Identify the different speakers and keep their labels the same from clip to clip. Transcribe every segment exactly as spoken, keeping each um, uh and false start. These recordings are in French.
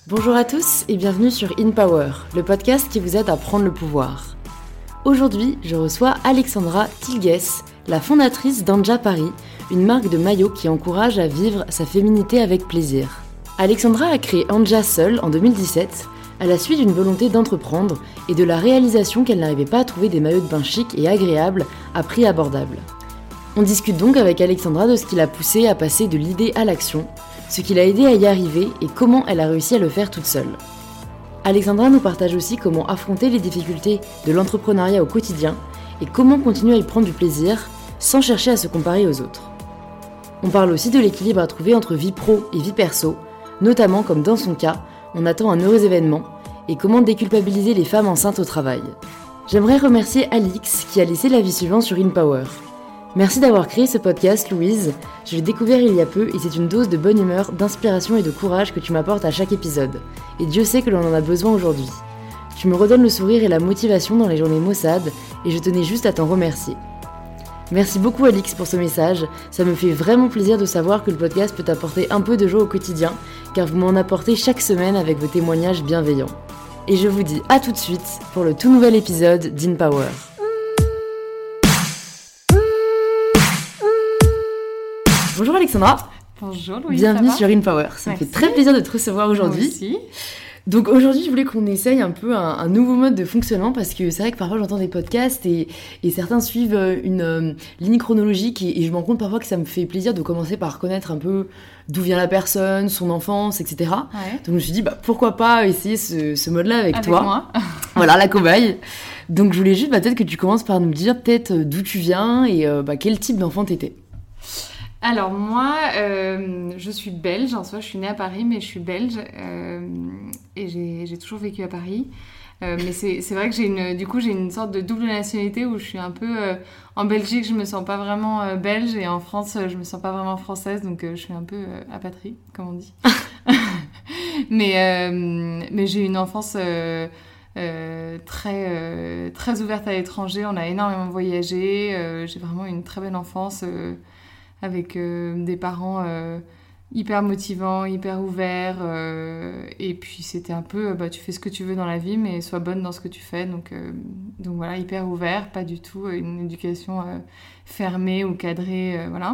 Speaker 1: Bonjour à tous et bienvenue sur In Power, le podcast qui vous aide à prendre le pouvoir. Aujourd'hui, je reçois Alexandra Tilgues, la fondatrice d'Anja Paris, une marque de maillots qui encourage à vivre sa féminité avec plaisir. Alexandra a créé Anja seule en deux mille dix-sept, à la suite d'une volonté d'entreprendre et de la réalisation qu'elle n'arrivait pas à trouver des maillots de bain chics et agréables à prix abordable. On discute donc avec Alexandra de ce qui l'a poussée à passer de l'idée à l'action, ce qui l'a aidée à y arriver et comment elle a réussi à le faire toute seule. Alexandra nous partage aussi comment affronter les difficultés de l'entrepreneuriat au quotidien et comment continuer à y prendre du plaisir sans chercher à se comparer aux autres. On parle aussi de l'équilibre à trouver entre vie pro et vie perso, notamment comme dans son cas, on attend un heureux événement et comment déculpabiliser les femmes enceintes au travail. J'aimerais remercier Alix qui a laissé l'avis suivant sur In Power. Merci d'avoir créé ce podcast, Louise. Je l'ai découvert il y a peu et c'est une dose de bonne humeur, d'inspiration et de courage que tu m'apportes à chaque épisode. Et Dieu sait que l'on en a besoin aujourd'hui. Tu me redonnes le sourire et la motivation dans les journées maussades et je tenais juste à t'en remercier. Merci beaucoup Alix pour ce message, ça me fait vraiment plaisir de savoir que le podcast peut apporter un peu de joie au quotidien, car vous m'en apportez chaque semaine avec vos témoignages bienveillants. Et je vous dis à tout de suite pour le tout nouvel épisode d'In Power. Bonjour Alexandra.
Speaker 2: Bonjour Louise.
Speaker 1: Bienvenue sur In Power. Ça
Speaker 2: Merci.
Speaker 1: me fait très plaisir de te recevoir aujourd'hui.
Speaker 2: Moi aussi.
Speaker 1: Donc aujourd'hui, je voulais qu'on essaye un peu un, un nouveau mode de fonctionnement parce que c'est vrai que parfois j'entends des podcasts et, et certains suivent une euh, ligne chronologique et, et je me rends compte parfois que ça me fait plaisir de commencer par connaître un peu d'où vient la personne, son enfance, et cetera.
Speaker 2: Ouais.
Speaker 1: Donc je me suis dit, bah, pourquoi pas essayer ce, ce mode-là avec,
Speaker 2: Avec
Speaker 1: toi.
Speaker 2: moi.
Speaker 1: Voilà, la cobaye. Donc je voulais juste bah, peut-être que tu commences par nous dire peut-être d'où tu viens et euh, bah, quel type d'enfant t'étais.
Speaker 2: Alors moi, euh, je suis belge, en soi je suis née à Paris, mais je suis belge euh, et j'ai, j'ai toujours vécu à Paris. Euh, mais c'est, c'est vrai que j'ai une, du coup j'ai une sorte de double nationalité où je suis un peu... Euh, en Belgique, je me sens pas vraiment euh, belge et en France, je me sens pas vraiment française, donc euh, je suis un peu euh, apatrie, comme on dit. mais, euh, mais j'ai une enfance... Euh, Euh, très, euh, très ouverte à l'étranger, on a énormément voyagé, euh, j'ai vraiment une très belle enfance euh, avec euh, des parents euh, hyper motivants, hyper ouverts, euh, et puis c'était un peu, bah, tu fais ce que tu veux dans la vie, mais sois bonne dans ce que tu fais, donc, euh, donc voilà, hyper ouvert, pas du tout une éducation euh, fermée ou cadrée, euh, voilà.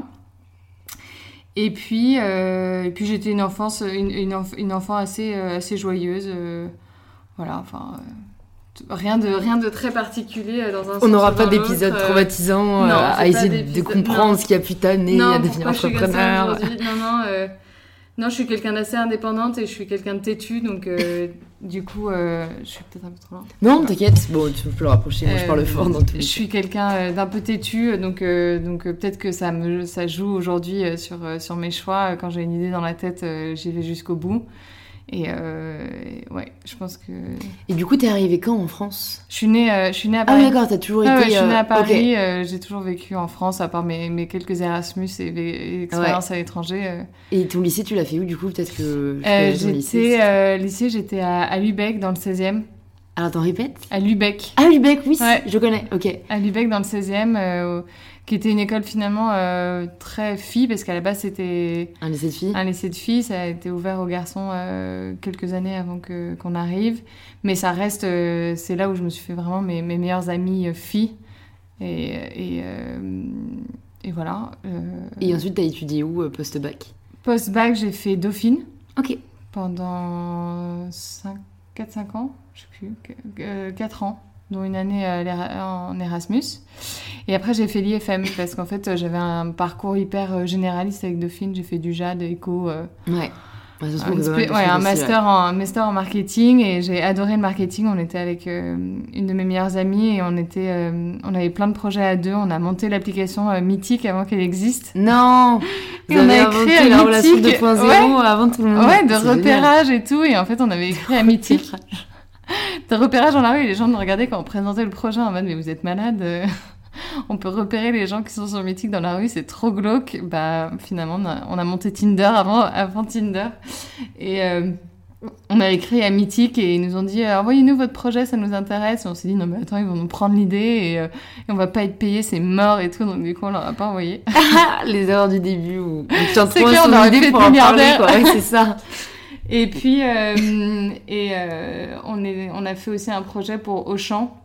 Speaker 2: Et puis, euh, et puis j'étais une, enfance, une, une, enf- une enfant assez, euh, assez joyeuse, euh, Voilà, enfin, euh, rien, de, rien de très particulier euh, dans un sens.
Speaker 1: On n'aura pas
Speaker 2: dans
Speaker 1: d'épisode
Speaker 2: l'autre,
Speaker 1: traumatisant
Speaker 2: euh, non,
Speaker 1: euh, à essayer de comprendre
Speaker 2: non.
Speaker 1: ce qui a pu t'amener
Speaker 2: non,
Speaker 1: à devenir entrepreneur.
Speaker 2: Non, non, euh, non, je suis quelqu'un d'assez indépendante et je suis quelqu'un de têtu, donc euh, du coup, euh, je suis peut-être un peu trop loin.
Speaker 1: Non, t'inquiète, bon, tu peux le rapprocher, moi je parle
Speaker 2: Euh,
Speaker 1: fort dans tous les
Speaker 2: Je suis quelqu'un euh, d'un peu têtu, donc, euh, donc euh, peut-être que ça, me, ça joue aujourd'hui euh, sur, euh, sur mes choix. Quand j'ai une idée dans la tête, euh, j'y vais jusqu'au bout. Et, euh, et ouais, je pense que...
Speaker 1: Et du coup, t'es arrivée quand en France ?
Speaker 2: Je suis née, euh, je suis née à
Speaker 1: Ah
Speaker 2: Paris.
Speaker 1: oui, d'accord, t'as toujours
Speaker 2: Ah
Speaker 1: été...
Speaker 2: ouais, je suis née à
Speaker 1: euh,
Speaker 2: Paris,
Speaker 1: okay.
Speaker 2: euh, j'ai toujours vécu en France, à part mes, mes quelques Erasmus et les expériences ouais. à l'étranger. Euh.
Speaker 1: Et ton lycée, tu l'as fait où, du coup ? Peut-être que...
Speaker 2: Euh, j'étais, lycée, euh, lycée, j'étais à, à Lübeck, dans le seizième.
Speaker 1: Alors, t'en répètes ?
Speaker 2: À Lübeck.
Speaker 1: Ah, Lübeck, oui,
Speaker 2: ouais.
Speaker 1: je connais, ok.
Speaker 2: À Lübeck, dans le seizième, euh, qui était une école finalement euh, très fille, parce qu'à la base, c'était...
Speaker 1: Un lycée de filles ?
Speaker 2: Un lycée de filles, ça a été ouvert aux garçons euh, quelques années avant que, qu'on arrive. Mais ça reste... Euh, c'est là où je me suis fait vraiment mes, mes meilleures amies euh, filles. Et, et, euh, et voilà. Euh,
Speaker 1: et ensuite, t'as étudié où, euh, post-bac ?
Speaker 2: Post-bac, j'ai fait Dauphine.
Speaker 1: Ok.
Speaker 2: Pendant quatre cinq ans, je sais plus, euh, quatre ans, dont une année en Erasmus. Et après, j'ai fait l'I F M, parce qu'en fait, j'avais un parcours hyper généraliste avec Dauphine. J'ai fait du Jade, éco... Euh,
Speaker 1: ouais. Ouais, ça se
Speaker 2: un, spé- ouais, un, master
Speaker 1: ouais.
Speaker 2: en, un master en marketing, et j'ai adoré le marketing. On était avec euh, une de mes meilleures amies et on, était, euh, on avait plein de projets à deux. On a monté l'application euh, Mythique avant qu'elle existe.
Speaker 1: Non.
Speaker 2: Et on a écrit à
Speaker 1: la relation
Speaker 2: Mythique,
Speaker 1: deux point zéro ouais. avant tout le monde.
Speaker 2: Ouais, de
Speaker 1: c'est
Speaker 2: repérage
Speaker 1: génial.
Speaker 2: Et tout. Et en fait, on avait écrit à Mythique. De repérage dans la rue, et les gens nous regardaient quand on présentait le projet en mode mais vous êtes malade, on peut repérer les gens qui sont sur Mythique dans la rue, c'est trop glauque. Bah finalement on a, on a monté Tinder avant, avant Tinder et euh, on a écrit à Mythique et ils nous ont dit envoyez-nous votre projet, ça nous intéresse. Et on s'est dit non mais attends, ils vont nous prendre l'idée et, euh, et on va pas être payé, c'est mort et tout, donc du coup on leur a pas envoyé.
Speaker 1: Les erreurs du début où tu en
Speaker 2: c'est clair, on aurait pu être
Speaker 1: milliardaire
Speaker 2: quoi.
Speaker 1: Ouais, c'est ça.
Speaker 2: Et puis, euh, et, euh, on, est, on a fait aussi un projet pour Auchan.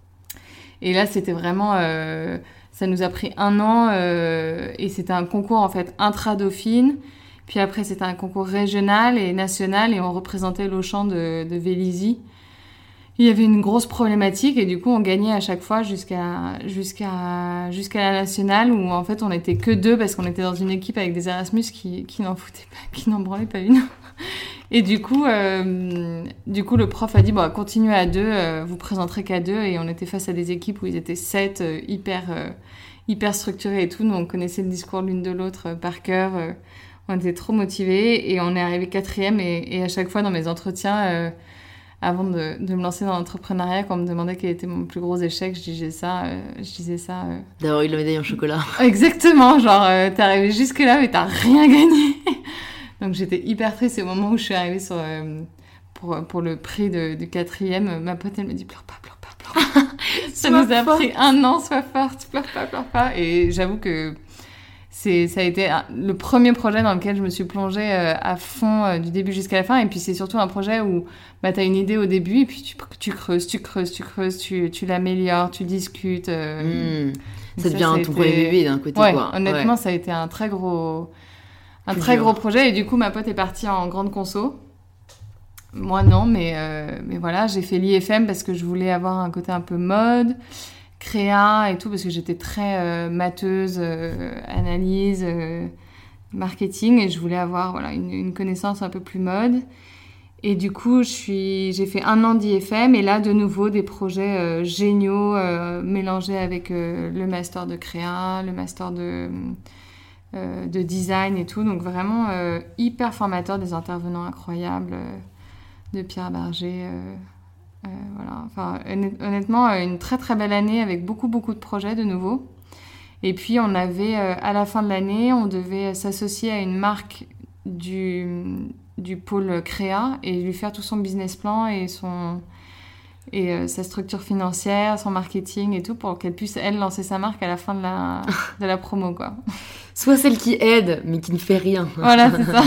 Speaker 2: Et là, c'était vraiment... Euh, ça nous a pris un an euh, et c'était un concours, en fait, intra-Dauphine. Puis après, c'était un concours régional et national et on représentait l'Auchan de, de Vélizy. Il y avait une grosse problématique et du coup, on gagnait à chaque fois jusqu'à, jusqu'à, jusqu'à la nationale où, en fait, on n'était que deux parce qu'on était dans une équipe avec des Erasmus qui, qui n'en foutaient pas, qui n'en branlaient pas une. Et du coup, euh, du coup, le prof a dit, bon, continuez à deux, euh, vous présenterez qu'à deux. Et on était face à des équipes où ils étaient sept, euh, hyper, euh, hyper structurés et tout. Donc, on connaissait le discours l'une de l'autre euh, par cœur. Euh, on était trop motivés et on est arrivé quatrième. Et, et à chaque fois, dans mes entretiens, euh, avant de, de me lancer dans l'entrepreneuriat, quand on me demandait quel était mon plus gros échec, je disais ça. Euh, je disais ça. Euh...
Speaker 1: D'avoir eu la médaille en chocolat.
Speaker 2: Exactement, genre, euh, t'es arrivé jusque-là, mais t'as rien gagné. Donc j'étais hyper triste. Et au moment où je suis arrivée sur, euh, pour, pour le prix de, du quatrième, ma pote, elle me dit « Pleure pas, pleure pas, pleure pas. » Ça nous a forte. Pris un an, sois forte, pleure pas, pleure pas. Et j'avoue que c'est, ça a été un, le premier projet dans lequel je me suis plongée euh, à fond euh, du début jusqu'à la fin. Et puis c'est surtout un projet où bah, t'as une idée au début et puis tu, tu creuses, tu creuses, tu creuses, tu, tu l'améliores, tu discutes. Euh,
Speaker 1: mmh. Ça devient ça, ça ton été... premier bébé d'un côté.
Speaker 2: Ouais,
Speaker 1: quoi.
Speaker 2: Honnêtement,
Speaker 1: ouais.
Speaker 2: ça a été un très gros... Un
Speaker 1: Plus
Speaker 2: très
Speaker 1: dur.
Speaker 2: gros projet et du coup ma pote est partie en grande conso. Moi non, mais, euh, mais voilà, j'ai fait l'I F M parce que je voulais avoir un côté un peu mode, créa et tout parce que j'étais très euh, matheuse, euh, analyse, euh, marketing et je voulais avoir voilà, une, une connaissance un peu plus mode. Et du coup, je suis, j'ai fait un an d'I F M et là de nouveau des projets euh, géniaux euh, mélangés avec euh, le master de créa, le master de... Euh, de design et tout, donc vraiment euh, hyper formateur, des intervenants incroyables, euh, de Pierre Berger, euh, euh, voilà, enfin honnêtement une très très belle année avec beaucoup beaucoup de projets de nouveau. Et puis on avait euh, à la fin de l'année, on devait s'associer à une marque du, du pôle créa et lui faire tout son business plan et son et euh, sa structure financière, son marketing et tout pour qu'elle puisse elle lancer sa marque à la fin de la de la promo quoi.
Speaker 1: Soit celle qui aide, mais qui ne fait rien.
Speaker 2: Voilà, c'est ça.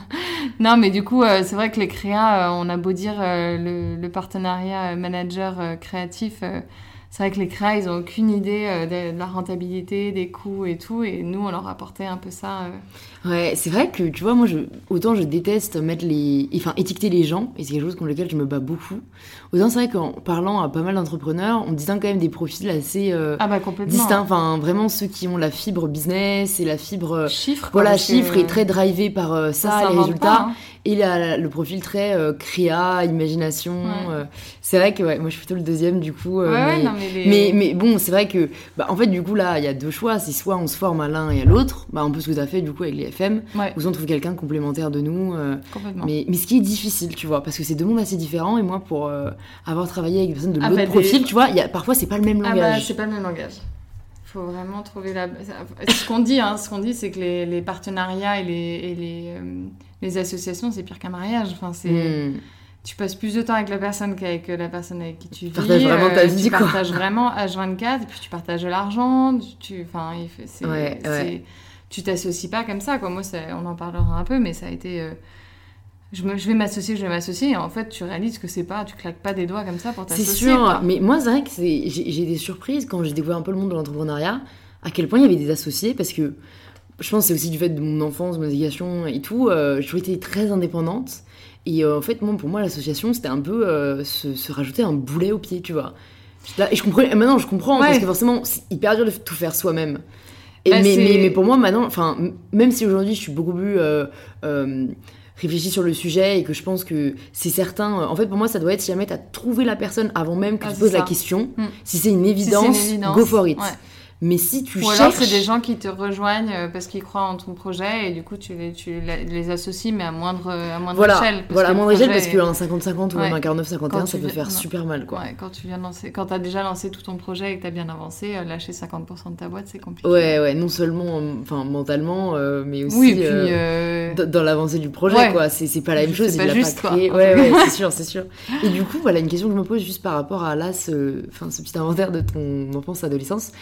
Speaker 2: Non, mais du coup, euh, c'est vrai que les créas, euh, on a beau dire euh, le, le partenariat manager euh, créatif, euh, c'est vrai que les créas, ils n'ont aucune idée euh, de, de la rentabilité, des coûts et tout, et nous, on leur apportait un peu ça. Euh...
Speaker 1: Ouais, c'est vrai que, tu vois, moi, je, autant je déteste mettre les... Enfin, étiqueter les gens, et c'est quelque chose contre lequel je me bats beaucoup. Autant c'est vrai qu'en parlant à pas mal d'entrepreneurs, on distingue quand même des profils assez euh,
Speaker 2: ah bah, complètement.
Speaker 1: distincts. Enfin, vraiment ceux qui ont la fibre business et la fibre...
Speaker 2: Chiffre.
Speaker 1: Voilà,
Speaker 2: quoi,
Speaker 1: chiffre
Speaker 2: que...
Speaker 1: et très drivé par euh, ça,
Speaker 2: ça
Speaker 1: les résultats.
Speaker 2: Pas, hein.
Speaker 1: Et la, le profil très euh, créa, imagination.
Speaker 2: Ouais.
Speaker 1: Euh, c'est vrai que, ouais, moi, je suis plutôt le deuxième, du coup. Euh,
Speaker 2: ouais,
Speaker 1: mais,
Speaker 2: ouais, non, mais, les...
Speaker 1: mais, mais bon, c'est vrai que, bah, en fait, du coup, là, il y a deux choix. C'est soit on se forme à l'un et à l'autre, bah, un peu ce que tu as fait, du coup, avec les F M,
Speaker 2: ouais.
Speaker 1: ou soit on trouve quelqu'un complémentaire de nous. Euh,
Speaker 2: Complètement.
Speaker 1: Mais, mais ce qui est difficile, tu vois, parce que c'est deux mondes assez différents. Et moi, pour euh, avoir travaillé avec des personnes de
Speaker 2: ah,
Speaker 1: l'autre
Speaker 2: bah,
Speaker 1: profil,
Speaker 2: des...
Speaker 1: tu vois, y a, parfois, c'est pas le même langage.
Speaker 2: Ah bah, c'est pas le même langage. Il faut vraiment trouver la... Ce qu'on dit, hein, ce qu'on dit, c'est que les, les partenariats et les, et les, euh, les associations, c'est pire qu'un mariage. Enfin, c'est...
Speaker 1: Mm.
Speaker 2: Tu passes plus de temps avec la personne qu'avec la personne avec qui tu vis.
Speaker 1: Tu partages vraiment ta vie,
Speaker 2: tu
Speaker 1: quoi.
Speaker 2: Tu partages vraiment H vingt-quatre, et puis tu partages de l'argent. Tu... Enfin, c'est...
Speaker 1: Ouais,
Speaker 2: c'est...
Speaker 1: ouais.
Speaker 2: Tu t'associes pas comme ça, quoi. Moi, ça... on en parlera un peu, mais ça a été... Euh... Je, me, je vais m'associer, je vais m'associer, et en fait, tu réalises que c'est pas, tu claques pas des doigts comme ça pour t'associer.
Speaker 1: C'est sûr,
Speaker 2: quoi.
Speaker 1: Mais moi, c'est vrai que c'est, j'ai, j'ai des surprises quand j'ai découvert un peu le monde de l'entrepreneuriat, à quel point il y avait des associés, parce que je pense que c'est aussi du fait de mon enfance, mon éducation et tout, euh, j'ai toujours été très indépendante, et euh, en fait, moi, pour moi, l'association, c'était un peu euh, se, se rajouter un boulet au pied, tu vois. Là, et je comprends, maintenant, je comprends, ouais. Parce que forcément, c'est hyper dur de tout faire soi-même. Et, bah, mais, mais, mais pour moi, maintenant, enfin, même si aujourd'hui, je suis beaucoup plus... Euh, euh, réfléchis sur le sujet et que je pense que c'est certain. En fait, pour moi, ça doit être si jamais tu as trouvé la personne avant même que ah, tu poses ça. La question. Mm. Si c'est une évidence, si c'est une évidence go for it. Ouais. Mais si tu
Speaker 2: Ou
Speaker 1: cherches...
Speaker 2: alors, c'est des gens qui te rejoignent parce qu'ils croient en ton projet et du coup, tu les, tu les associes, mais à moindre, à moindre
Speaker 1: voilà.
Speaker 2: échelle.
Speaker 1: Voilà, à moindre échelle, parce
Speaker 2: est...
Speaker 1: qu'un cinquante cinquante ou
Speaker 2: ouais.
Speaker 1: même un quarante-neuf cinquante et un, ça peut
Speaker 2: viens...
Speaker 1: faire
Speaker 2: non.
Speaker 1: super mal, quoi.
Speaker 2: Ouais, quand tu viens de lancer... quand t'as déjà lancé tout ton projet et que t'as bien avancé, lâcher cinquante pour cent de ta boîte, c'est compliqué.
Speaker 1: Ouais, ouais, non seulement enfin, mentalement, euh, mais aussi
Speaker 2: oui, et puis,
Speaker 1: euh, euh... dans l'avancée du projet, ouais. quoi. C'est, c'est pas la même chose,
Speaker 2: c'est
Speaker 1: il
Speaker 2: pas
Speaker 1: l'a
Speaker 2: juste,
Speaker 1: pas créé.
Speaker 2: Quoi.
Speaker 1: Ouais, ouais, c'est sûr, c'est sûr. Et du coup, voilà, une question que je me pose juste par rapport à là, ce, enfin, ce petit inventaire de ton enfance, adolescence. Mais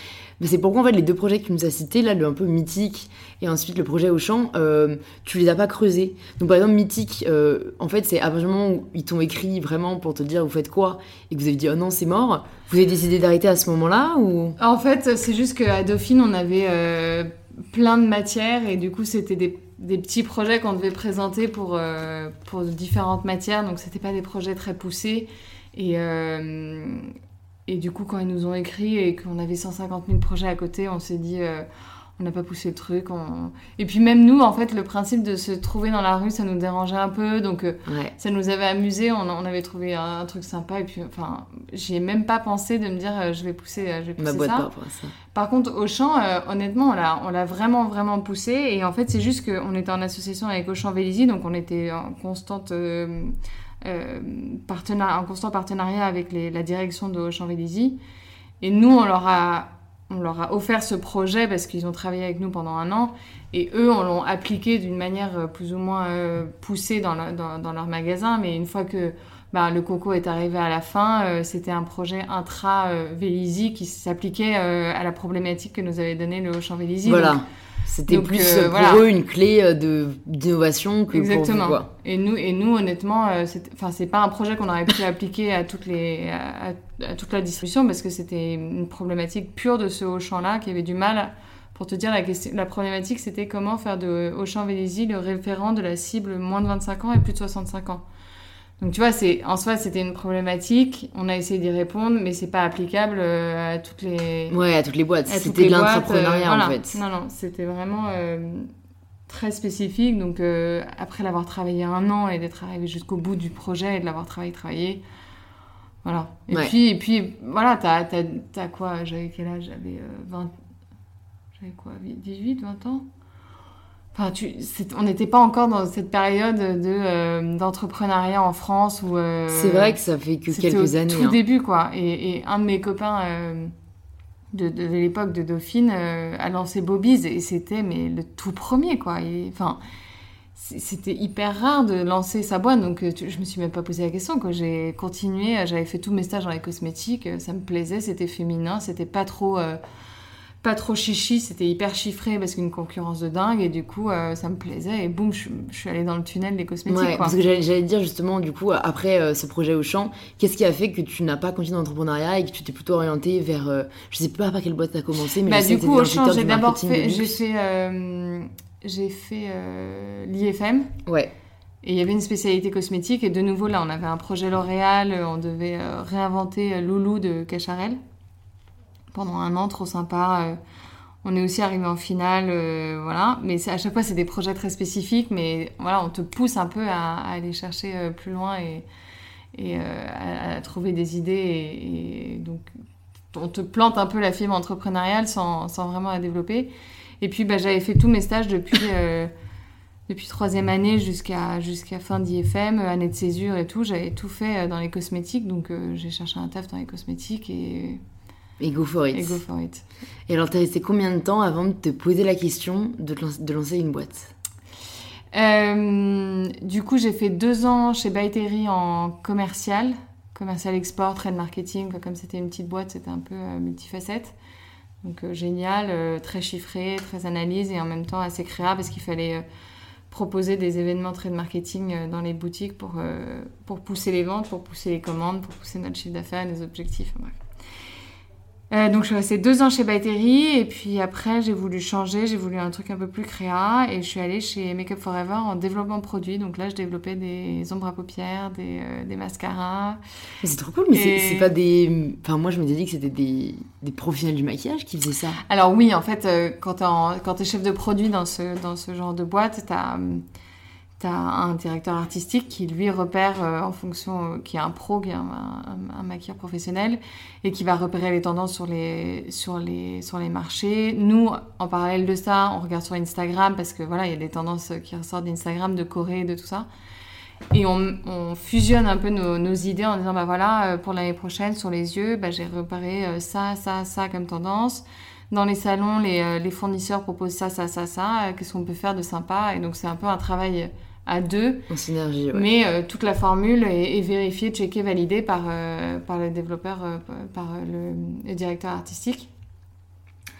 Speaker 1: c'est pourquoi en fait les deux projets que tu nous as cités, là, le un peu Mythique et ensuite le projet Auchan, euh, tu les as pas creusés. Donc par exemple Mythique, euh, en fait c'est à partir du moment où ils t'ont écrit vraiment pour te dire vous faites quoi et que vous avez dit oh non c'est mort, vous avez décidé d'arrêter à ce moment-là ou...
Speaker 2: En fait c'est juste qu'à Dauphine on avait euh, plein de matières et du coup c'était des, des petits projets qu'on devait présenter pour, euh, pour différentes matières, donc c'était pas des projets très poussés et... Euh, Et du coup, quand ils nous ont écrit et qu'on avait cent cinquante mille projets à côté, on s'est dit, euh, on n'a pas poussé le truc. On... Et puis même nous, en fait, le principe de se trouver dans la rue, ça nous dérangeait un peu. Donc euh,
Speaker 1: ouais.
Speaker 2: ça nous avait amusé, on, on avait trouvé un, un truc sympa. Et puis, enfin, j'y ai même pas pensé de me dire, euh, je vais pousser, euh, je vais pousser
Speaker 1: Ma boîte
Speaker 2: ça.
Speaker 1: par rapport à ça.
Speaker 2: Par contre, Auchan, euh, honnêtement, on l'a, on l'a vraiment, vraiment poussé. Et en fait, c'est juste qu'on était en association avec Auchan Vélizy, donc on était en constante... Euh, Euh, partenariat, en constant partenariat avec les, la direction de Auchan Vélizy. Et nous, on leur, a, on leur a offert ce projet parce qu'ils ont travaillé avec nous pendant un an. Et eux, on l'ont appliqué d'une manière plus ou moins euh, poussée dans, le, dans, dans leur magasin. Mais une fois que bah, le coco est arrivé à la fin, euh, c'était un projet intra-Vélizy qui s'appliquait euh, à la problématique que nous avait donnée le Auchan Vélizy.
Speaker 1: Voilà.
Speaker 2: Donc,
Speaker 1: C'était
Speaker 2: Donc,
Speaker 1: plus
Speaker 2: euh,
Speaker 1: pour
Speaker 2: voilà.
Speaker 1: eux une clé de, d'innovation que
Speaker 2: Exactement.
Speaker 1: pour vous, quoi.
Speaker 2: Et nous, et nous honnêtement, euh, c'est, c'est pas un projet qu'on aurait pu appliquer à, toutes les, à, à toute la distribution parce que c'était une problématique pure de ce Auchan-là qui avait du mal. Pour te dire, la, question, la problématique, c'était comment faire de Auchan Vélizy le référent de la cible moins de vingt-cinq ans et plus de soixante-cinq ans. Donc tu vois, c'est, en soi, c'était une problématique. On a essayé d'y répondre, mais c'est pas applicable euh, à toutes les...
Speaker 1: Ouais, à toutes les boîtes.
Speaker 2: À
Speaker 1: c'était
Speaker 2: les
Speaker 1: de
Speaker 2: boîtes,
Speaker 1: l'entrepreneuriat,
Speaker 2: euh, voilà.
Speaker 1: en fait.
Speaker 2: Non, non, c'était vraiment euh, très spécifique. Donc euh, après l'avoir travaillé un an et d'être arrivé jusqu'au bout du projet et de l'avoir travaillé, travaillé, voilà. Et
Speaker 1: ouais.
Speaker 2: puis, et puis voilà, t'as, t'as, t'as quoi? J'avais quel âge? J'avais euh, vingt... J'avais quoi? dix-huit, vingt ans? Enfin, tu, c'est, on n'était pas encore dans cette période de, euh, d'entrepreneuriat en France où... Euh,
Speaker 1: c'est vrai que ça fait que quelques années.
Speaker 2: C'était au tout
Speaker 1: hein.
Speaker 2: début, quoi. Et, et un de mes copains euh, de, de, de l'époque de Dauphine euh, a lancé Bobby's et c'était mais, le tout premier, quoi. Et, enfin, c'était hyper rare de lancer sa boîte, donc tu, je me suis même pas posé la question, quoi. J'ai continué, j'avais fait tous mes stages dans les cosmétiques, ça me plaisait, c'était féminin, c'était pas trop... Euh, pas trop chichi, c'était hyper chiffré parce qu'une concurrence de dingue et du coup euh, ça me plaisait et boum je, je suis allée dans le tunnel des cosmétiques
Speaker 1: ouais,
Speaker 2: quoi.
Speaker 1: Parce que j'allais, j'allais dire justement du coup après euh, ce projet Auchan, qu'est-ce qui a fait que tu n'as pas continué l'entrepreneuriat et que tu t'es plutôt orientée vers euh, je sais pas par quelle boîte t'as commencé mais
Speaker 2: bah,
Speaker 1: je sais
Speaker 2: du
Speaker 1: que
Speaker 2: coup
Speaker 1: t'étais
Speaker 2: Auchan
Speaker 1: dans le
Speaker 2: j'ai
Speaker 1: secteur du
Speaker 2: d'abord
Speaker 1: marketing
Speaker 2: fait
Speaker 1: de
Speaker 2: j'ai
Speaker 1: luxe.
Speaker 2: fait euh, j'ai fait euh, l'I F M
Speaker 1: ouais
Speaker 2: et il y avait une spécialité cosmétique et de nouveau là on avait un projet L'Oréal, on devait euh, réinventer euh, Loulou de Cacharel pendant un an, trop sympa. euh, On est aussi arrivé en finale, euh, voilà. Mais c'est, à chaque fois, c'est des projets très spécifiques, mais voilà, on te pousse un peu à, à aller chercher euh, plus loin et, et euh, à, à trouver des idées. Et, et donc, on te plante un peu la fibre entrepreneuriale sans, sans vraiment la développer. Et puis, bah, j'avais fait tous mes stages depuis euh, depuis troisième année jusqu'à jusqu'à fin d'I F M, année de césure et tout. J'avais tout fait dans les cosmétiques, donc euh, j'ai cherché un taf dans les cosmétiques et
Speaker 1: Et go for it.
Speaker 2: Et go for it.
Speaker 1: Et alors, t'as resté combien de temps avant de te poser la question de, te lancer, de lancer une boîte ?
Speaker 2: euh, Du coup, j'ai fait deux ans chez By Terry en commercial, commercial export, trade marketing. Comme c'était une petite boîte, c'était un peu euh, multifacette. Donc euh, génial, euh, très chiffré, très analyse et en même temps assez créa parce qu'il fallait euh, proposer des événements trade marketing euh, dans les boutiques pour, euh, pour pousser les ventes, pour pousser les commandes, pour pousser notre chiffre d'affaires, les objectifs. Bref. Euh, donc je suis restée deux ans chez By Terry et puis après j'ai voulu changer, j'ai voulu un truc un peu plus créa et je suis allée chez Make Up For Ever en développement produit. Donc là je développais des ombres à paupières, des, euh, des mascaras.
Speaker 1: Mais c'est trop cool, mais
Speaker 2: et...
Speaker 1: c'est, c'est pas des... Enfin moi je m'étais dit que c'était des, des professionnels du maquillage qui faisaient ça.
Speaker 2: Alors oui, en fait euh, quand, t'es en... quand t'es chef de produit dans ce, dans ce genre de boîte, t'as... T'as un directeur artistique qui, lui, repère euh, en fonction... Euh, qui est un pro, qui est un, un, un maquilleur professionnel et qui va repérer les tendances sur les, sur, les, sur les marchés. Nous, en parallèle de ça, on regarde sur Instagram parce que, voilà, il y a des tendances qui ressortent d'Instagram, de Corée, de tout ça. Et on, on fusionne un peu nos, nos idées en disant, bah voilà, euh, pour l'année prochaine, sur les yeux, bah, j'ai repéré euh, ça, ça, ça comme tendance. Dans les salons, les, euh, les fournisseurs proposent ça, ça, ça, ça. Euh, qu'est-ce qu'on peut faire de sympa ? Et donc, c'est un peu un travail... à deux,
Speaker 1: en synergie, ouais.
Speaker 2: Mais euh, toute la formule est, est vérifiée, checkée, validée par, euh, par le développeur, euh, par le, le directeur artistique.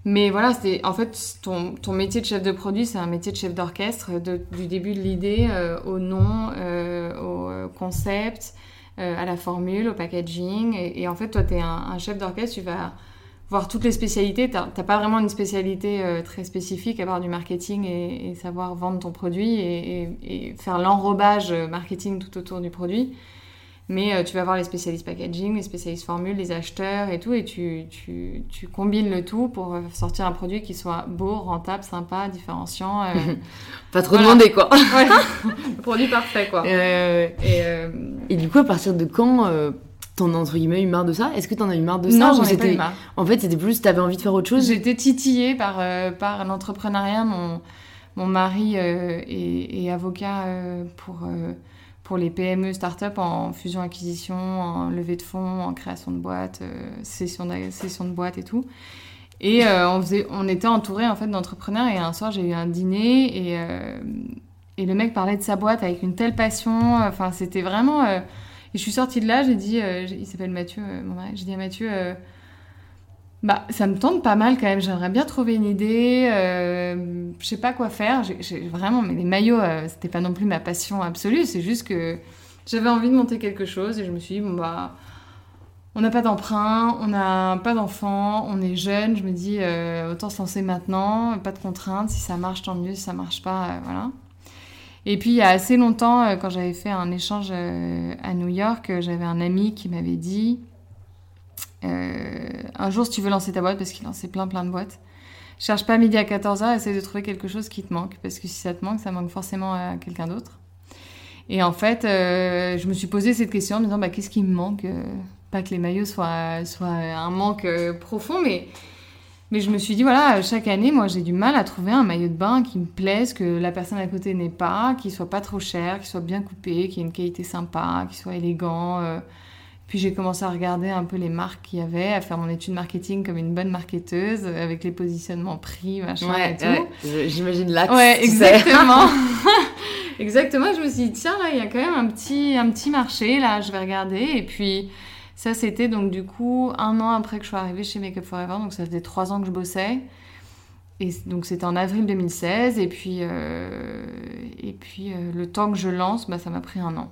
Speaker 2: Mais voilà, c'est, en fait, ton, ton métier de chef de produit, c'est un métier de chef d'orchestre, de, du début de l'idée euh, au nom, euh, au concept, euh, à la formule, au packaging. Et, et en fait, toi, tu es un, un chef d'orchestre, tu vas voir toutes les spécialités. Tu n'as pas vraiment une spécialité euh, très spécifique à part du marketing et, et savoir vendre ton produit et, et, et faire l'enrobage marketing tout autour du produit. Mais euh, tu vas voir les spécialistes packaging, les spécialistes formule, les acheteurs et tout, et tu, tu, tu combines le tout pour sortir un produit qui soit beau, rentable, sympa, différenciant. Euh...
Speaker 1: Pas trop voilà. Demandé, quoi.
Speaker 2: Ouais, le produit parfait, quoi.
Speaker 1: Euh, et, euh... et du coup, à partir de quand euh, t'en as, entre guillemets, eu marre de ça ? Est-ce que t'en as eu marre de ça ?
Speaker 2: Non, j'en ai pas eu marre.
Speaker 1: En fait, c'était plus, t'avais envie de faire autre chose ?
Speaker 2: J'étais titillée par, euh, par l'entrepreneuriat. Mon, mon mari euh, est, est avocat euh, pour... Euh, pour les P M E, start-up en fusion-acquisition, en levée de fonds, en création de boîtes, euh, session, de, session de boîtes et tout. Et euh, on, faisait, on était entourés en fait, d'entrepreneurs et un soir, j'ai eu un dîner et, euh, et le mec parlait de sa boîte avec une telle passion. Enfin, c'était vraiment... Euh, et je suis sortie de là, j'ai dit... Euh, il s'appelle Mathieu, euh, mon mari. J'ai dit à Mathieu... Euh, Bah, ça me tente pas mal quand même. J'aimerais bien trouver une idée. Euh, je sais pas quoi faire. J'ai, j'ai vraiment, mais les maillots, euh, c'était pas non plus ma passion absolue. C'est juste que j'avais envie de monter quelque chose et je me suis dit bon bah, on n'a pas d'emprunt, on n'a pas d'enfants, on est jeune. Je me dis euh, autant se lancer maintenant, pas de contraintes. Si ça marche, tant mieux. Si ça marche pas, euh, voilà. Et puis il y a assez longtemps, euh, quand j'avais fait un échange euh, à New York, euh, j'avais un ami qui m'avait dit. Euh, un jour, si tu veux lancer ta boîte, parce qu'il lançait plein plein de boîtes, cherche pas midi à quatorze heures, essaye de trouver quelque chose qui te manque, parce que si ça te manque, ça manque forcément à quelqu'un d'autre. Et en fait, euh, je me suis posé cette question en me disant bah, qu'est-ce qui me manque euh, pas que les maillots soient, soient un manque euh, profond, mais, mais je me suis dit voilà, chaque année, moi j'ai du mal à trouver un maillot de bain qui me plaise, que la personne à côté n'ait pas, qui soit pas trop cher, qui soit bien coupé, qui ait une qualité sympa, qui soit élégant. euh, Puis j'ai commencé à regarder un peu les marques qu'il y avait, à faire mon étude marketing comme une bonne marketeuse, avec les positionnements prix, machin
Speaker 1: ouais,
Speaker 2: et tout.
Speaker 1: Ouais, j'imagine l'axe.
Speaker 2: Ouais, exactement. Exactement. Je me suis dit, tiens, là, il y a quand même un petit, un petit marché, là, je vais regarder. Et puis, ça, c'était donc du coup un an après que je sois arrivée chez Make Up For Ever. Donc, ça faisait trois ans que je bossais. Et donc, c'était en avril deux mille seize. Et puis, euh, et puis euh, le temps que je lance, bah, ça m'a pris un an.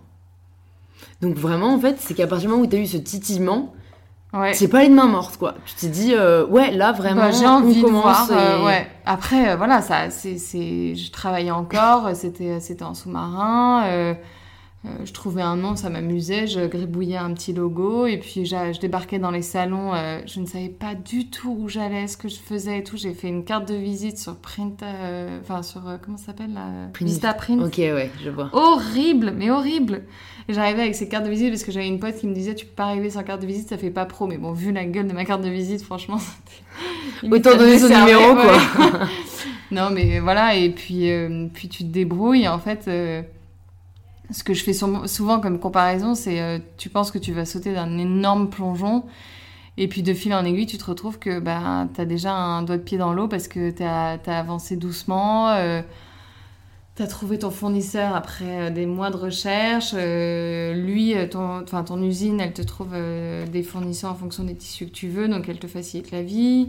Speaker 1: Donc vraiment, en fait, c'est qu'à partir du moment où tu as eu ce titillement,
Speaker 2: ouais.
Speaker 1: c'est pas une main morte, quoi. Tu t'es dit, euh, ouais, là, vraiment,
Speaker 2: bah, j'ai envie
Speaker 1: on
Speaker 2: de
Speaker 1: commence.
Speaker 2: voir.
Speaker 1: Et...
Speaker 2: Euh, ouais. Après, euh, voilà, ça, c'est, c'est... je travaillais encore, c'était, c'était en sous-marin. Euh, euh, je trouvais un nom, ça m'amusait. Je gribouillais un petit logo. Et puis, je débarquais dans les salons. Euh, je ne savais pas du tout où j'allais, ce que je faisais et tout. J'ai fait une carte de visite sur Print... Enfin, euh, sur... Euh, comment ça s'appelle là
Speaker 1: Print.
Speaker 2: Vistaprint.
Speaker 1: Ok, ouais, je vois.
Speaker 2: Horrible, mais horrible. Et j'arrivais avec ces cartes de visite parce que j'avais une pote qui me disait tu peux pas arriver sans carte de visite, ça fait pas pro. Mais bon, vu la gueule de ma carte de visite, franchement, c'était...
Speaker 1: Autant donner son numéro, quoi.
Speaker 2: Ouais. Non, mais voilà, et puis, euh, puis tu te débrouilles. En fait, euh, ce que je fais souvent comme comparaison, c'est euh, tu penses que tu vas sauter d'un énorme plongeon et puis de fil en aiguille, tu te retrouves que bah, t'as déjà un doigt de pied dans l'eau parce que t'as, t'as avancé doucement... Euh, T'as trouvé ton fournisseur après des mois de recherche. Euh, lui, ton, enfin, ton usine, elle te trouve euh, des fournisseurs en fonction des tissus que tu veux, donc elle te facilite la vie.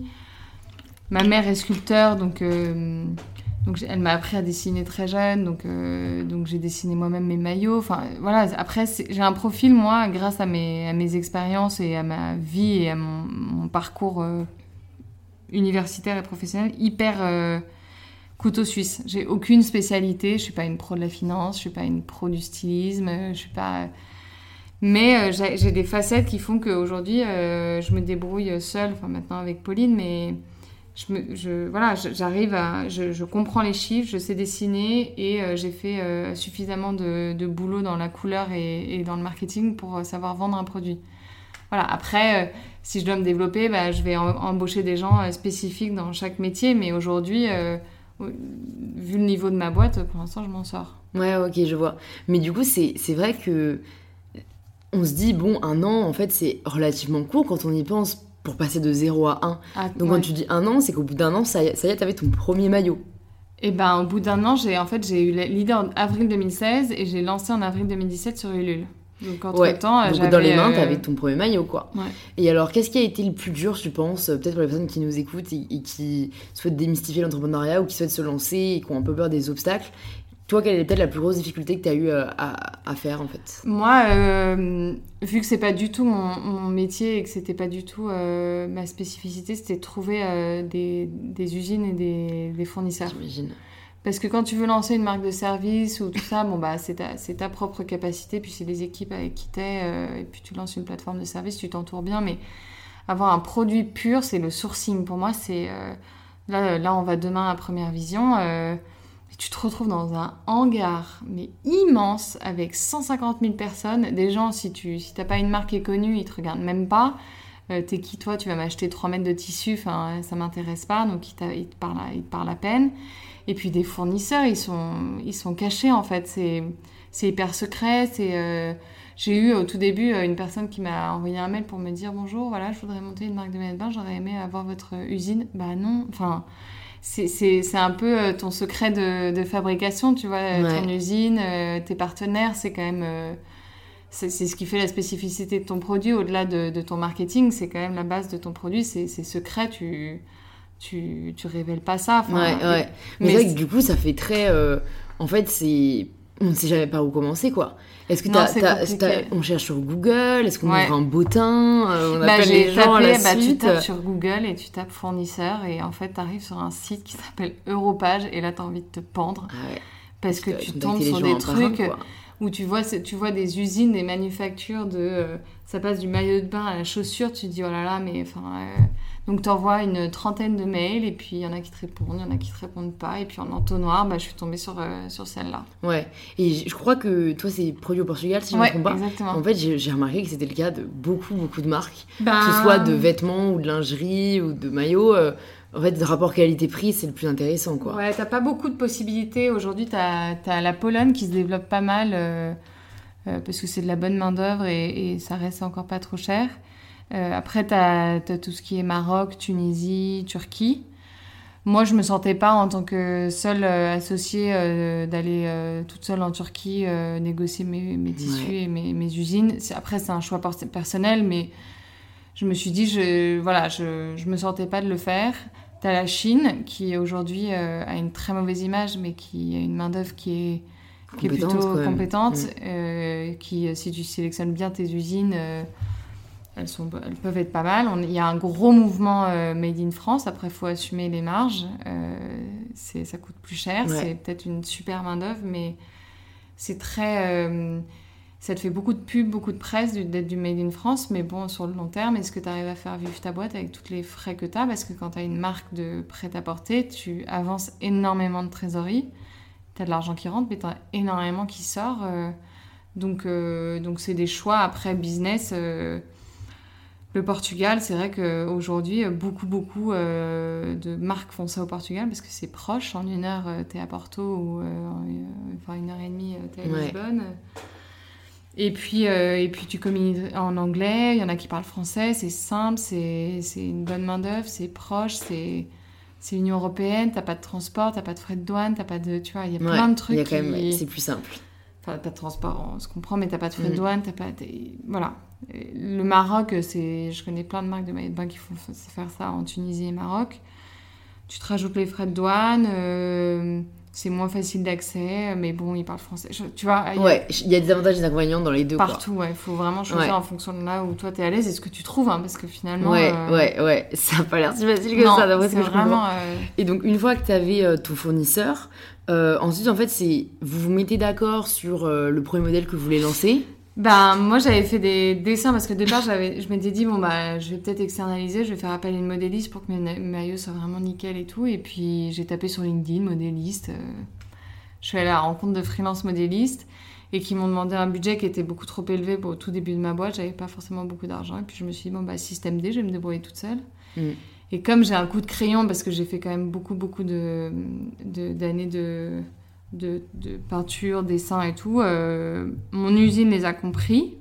Speaker 2: Ma mère est sculpteur, donc, euh, donc elle m'a appris à dessiner très jeune, donc, euh, donc j'ai dessiné moi-même mes maillots. Enfin, voilà. Après, c'est, j'ai un profil, moi, grâce à mes, à mes expériences et à ma vie et à mon, mon parcours euh, universitaire et professionnel, hyper... Euh, couteau suisse. J'ai aucune spécialité. Je suis pas une pro de la finance, je suis pas une pro du stylisme, je suis pas... Mais euh, j'ai, j'ai des facettes qui font qu'aujourd'hui, euh, je me débrouille seule, enfin maintenant avec Pauline, mais je me, je, voilà, j'arrive à... Je, je comprends les chiffres, je sais dessiner et euh, j'ai fait euh, suffisamment de, de boulot dans la couleur et, et dans le marketing pour savoir vendre un produit. Voilà. Après, euh, si je dois me développer, bah, je vais en, embaucher des gens euh, spécifiques dans chaque métier, mais aujourd'hui... Euh, vu le niveau de ma boîte, pour l'instant, je m'en sors.
Speaker 1: Ouais, ok, je vois. Mais du coup, c'est, c'est vrai que on se dit, bon, un an, en fait, c'est relativement court quand on y pense pour passer de zéro à un. Ah, Donc, ouais. Quand tu dis un an, c'est qu'au bout d'un an, ça y est, ça y est, t'avais ton premier maillot.
Speaker 2: Et ben, au bout d'un an, j'ai, en fait, j'ai eu l'idée en avril deux mille seize et j'ai lancé en avril deux mille dix-sept sur Ulule. Donc, entre-temps,
Speaker 1: ouais. Donc,
Speaker 2: j'avais...
Speaker 1: dans les mains,
Speaker 2: euh...
Speaker 1: t'avais ton premier maillot, quoi.
Speaker 2: Ouais.
Speaker 1: Et alors, qu'est-ce qui a été le plus dur, tu penses, peut-être pour les personnes qui nous écoutent et, et qui souhaitent démystifier l'entrepreneuriat ou qui souhaitent se lancer et qui ont un peu peur des obstacles? Toi, quelle est peut-être la plus grosse difficulté que tu as eu à, à faire, en fait?
Speaker 2: Moi, euh, vu que c'est pas du tout mon, mon métier et que c'était pas du tout euh, ma spécificité, c'était de trouver euh, des, des usines et des, des fournisseurs.
Speaker 1: J'imagine.
Speaker 2: Parce que quand tu veux lancer une marque de service ou tout ça, bon, bah, c'est, ta, c'est ta propre capacité, puis c'est les équipes avec qui t'es, euh, et puis tu lances une plateforme de service, tu t'entoures bien, mais avoir un produit pur, c'est le sourcing. Pour moi, c'est... Euh, là, là, on va demain à Première Vision... Euh, tu te retrouves dans un hangar, mais immense, avec cent cinquante mille personnes. Des gens, si tu si t'as pas une marque qui est connue, ils te regardent même pas. Euh, t'es qui, toi? Tu vas m'acheter trois mètres de tissu, enfin, ça m'intéresse pas. Donc, ils, ils, te parlent, ils te parlent à peine. Et puis, des fournisseurs, ils sont, ils sont cachés, en fait. C'est, c'est hyper secret. C'est, euh... J'ai eu, au tout début, une personne qui m'a envoyé un mail pour me dire « Bonjour, voilà, je voudrais monter une marque de maillot de bain. J'aurais aimé avoir votre usine. » Bah non, enfin... C'est, c'est, c'est un peu ton secret de, de fabrication, tu vois, ouais. Ton usine, euh, tes partenaires, c'est quand même... Euh, c'est, c'est ce qui fait la spécificité de ton produit, au-delà de, de ton marketing, c'est quand même la base de ton produit, c'est, c'est secret, tu, tu, tu révèles pas ça.
Speaker 1: Ouais, ouais. Et, mais, mais c'est vrai que du coup, ça fait très... Euh, en fait, c'est... On ne sait jamais par où commencer, quoi. Est-ce que non, t'as, t'as, t'as, on cherche sur Google? Est-ce qu'on ouais. ouvre un bottin? euh, On
Speaker 2: bah,
Speaker 1: appelle les gens
Speaker 2: tapé,
Speaker 1: à la
Speaker 2: bah,
Speaker 1: suite.
Speaker 2: Tu tapes sur Google et tu tapes fournisseur et en fait, t'arrives sur un site qui s'appelle Europage et là, t'as envie de te pendre. Ah ouais. Parce, parce que, que tu tombes sur des trucs un, où tu vois, tu vois des usines, des manufactures de... Euh, ça passe du maillot de bain à la chaussure, tu te dis, oh là là, mais enfin... Euh, donc, t'envoies une trentaine de mails et puis il y en a qui te répondent, il y en a qui te répondent pas. Et puis en entonnoir, bah, je suis tombée sur, euh, sur celle-là.
Speaker 1: Ouais. Et je crois que toi, c'est produit au Portugal, si je ne
Speaker 2: ouais,
Speaker 1: me trompe pas.
Speaker 2: Exactement.
Speaker 1: En fait, j'ai, j'ai remarqué que c'était le cas de beaucoup, beaucoup de marques.
Speaker 2: Ben...
Speaker 1: Que ce soit de vêtements ou de lingerie ou de maillots. Euh, en fait, le rapport qualité-prix, c'est le plus intéressant, quoi.
Speaker 2: Ouais, t'as pas beaucoup de possibilités. Aujourd'hui, t'as, t'as la Pologne qui se développe pas mal euh, euh, parce que c'est de la bonne main-d'œuvre et, et ça reste encore pas trop cher. Euh, après, t'as, t'as tout ce qui est Maroc, Tunisie, Turquie. Moi, je me sentais pas en tant que seule euh, associée euh, d'aller euh, toute seule en Turquie euh, négocier mes, mes tissus ouais. et mes, mes usines. C'est, après, c'est un choix personnel, mais je me suis dit, je, voilà, je, je me sentais pas de le faire. T'as la Chine qui aujourd'hui euh, a une très mauvaise image, mais qui a une main d'œuvre qui est, qui est plutôt compétente, mmh. euh, qui, si tu sélectionnes bien tes usines. Euh, Elles, sont, elles peuvent être pas mal. On, il y a un gros mouvement euh, Made in France. Après, il faut assumer les marges. Euh, c'est, ça coûte plus cher. Ouais. C'est peut-être une super main-d'œuvre, mais c'est très... Euh, ça te fait beaucoup de pubs, beaucoup de presse d'être du Made in France. Mais bon, sur le long terme, est-ce que tu arrives à faire vivre ta boîte avec tous les frais que tu as? Parce que quand tu as une marque de prêt-à-porter, tu avances énormément de trésorerie. Tu as de l'argent qui rentre, mais tu as énormément qui sort. Euh, donc, euh, donc, c'est des choix après business... Euh, Le Portugal, c'est vrai qu'aujourd'hui, beaucoup, beaucoup euh, de marques font ça au Portugal parce que c'est proche. En une heure, t'es à Porto ou euh, enfin une heure et demie, t'es à ouais. Lisbonne. Et puis, euh, et puis, tu communiques en anglais. Il y en a qui parlent français. C'est simple, c'est, c'est une bonne main-d'œuvre, c'est proche, c'est, c'est l'Union européenne. T'as pas de transport, t'as pas de frais de douane, t'as pas de. Tu vois, il y a ouais, plein de trucs.
Speaker 1: Y a quand
Speaker 2: qui...
Speaker 1: même, c'est plus simple.
Speaker 2: Enfin, pas de transport, on se comprend, mais t'as pas de frais mmh. de douane, t'as pas. T'es... Voilà. Le Maroc, c'est... je connais plein de marques de maillots de bain qui font faire ça en Tunisie et Maroc. Tu te rajoutes les frais de douane, euh... c'est moins facile d'accès, mais bon, ils parlent français. Je... Tu vois, il y a...
Speaker 1: Ouais, il y a des avantages et des inconvénients dans les deux.
Speaker 2: Partout,
Speaker 1: quoi.
Speaker 2: ouais. Il faut vraiment choisir ouais. en fonction de là où toi t'es à l'aise et ce que tu trouves, hein, parce que finalement.
Speaker 1: Ouais,
Speaker 2: euh...
Speaker 1: ouais, ouais. Ça n'a pas l'air si facile que
Speaker 2: non,
Speaker 1: ça, d'après ce que je
Speaker 2: vraiment,
Speaker 1: comprends.
Speaker 2: Euh...
Speaker 1: Et donc, une fois que tu avais euh, ton fournisseur, euh, ensuite, en fait, c'est vous vous mettez d'accord sur euh, le premier modèle que vous voulez lancer.
Speaker 2: Ben, moi, j'avais fait des dessins parce qu'au départ, j'avais, je m'étais dit, bon, bah, je vais peut-être externaliser, je vais faire appel à une modéliste pour que mes maillots soient vraiment nickel et tout. Et puis, j'ai tapé sur LinkedIn, modéliste. Euh, je suis allée à la rencontre de freelance modélistes et qui m'ont demandé un budget qui était beaucoup trop élevé pour au tout début de ma boîte. J'avais pas forcément beaucoup d'argent. Et puis, je me suis dit, bon, bah, système D, je vais me débrouiller toute seule. Mm. Et comme j'ai un coup de crayon, parce que j'ai fait quand même beaucoup, beaucoup de, de, d'années de... De, de peinture, dessin et tout. Euh, mon usine les a compris.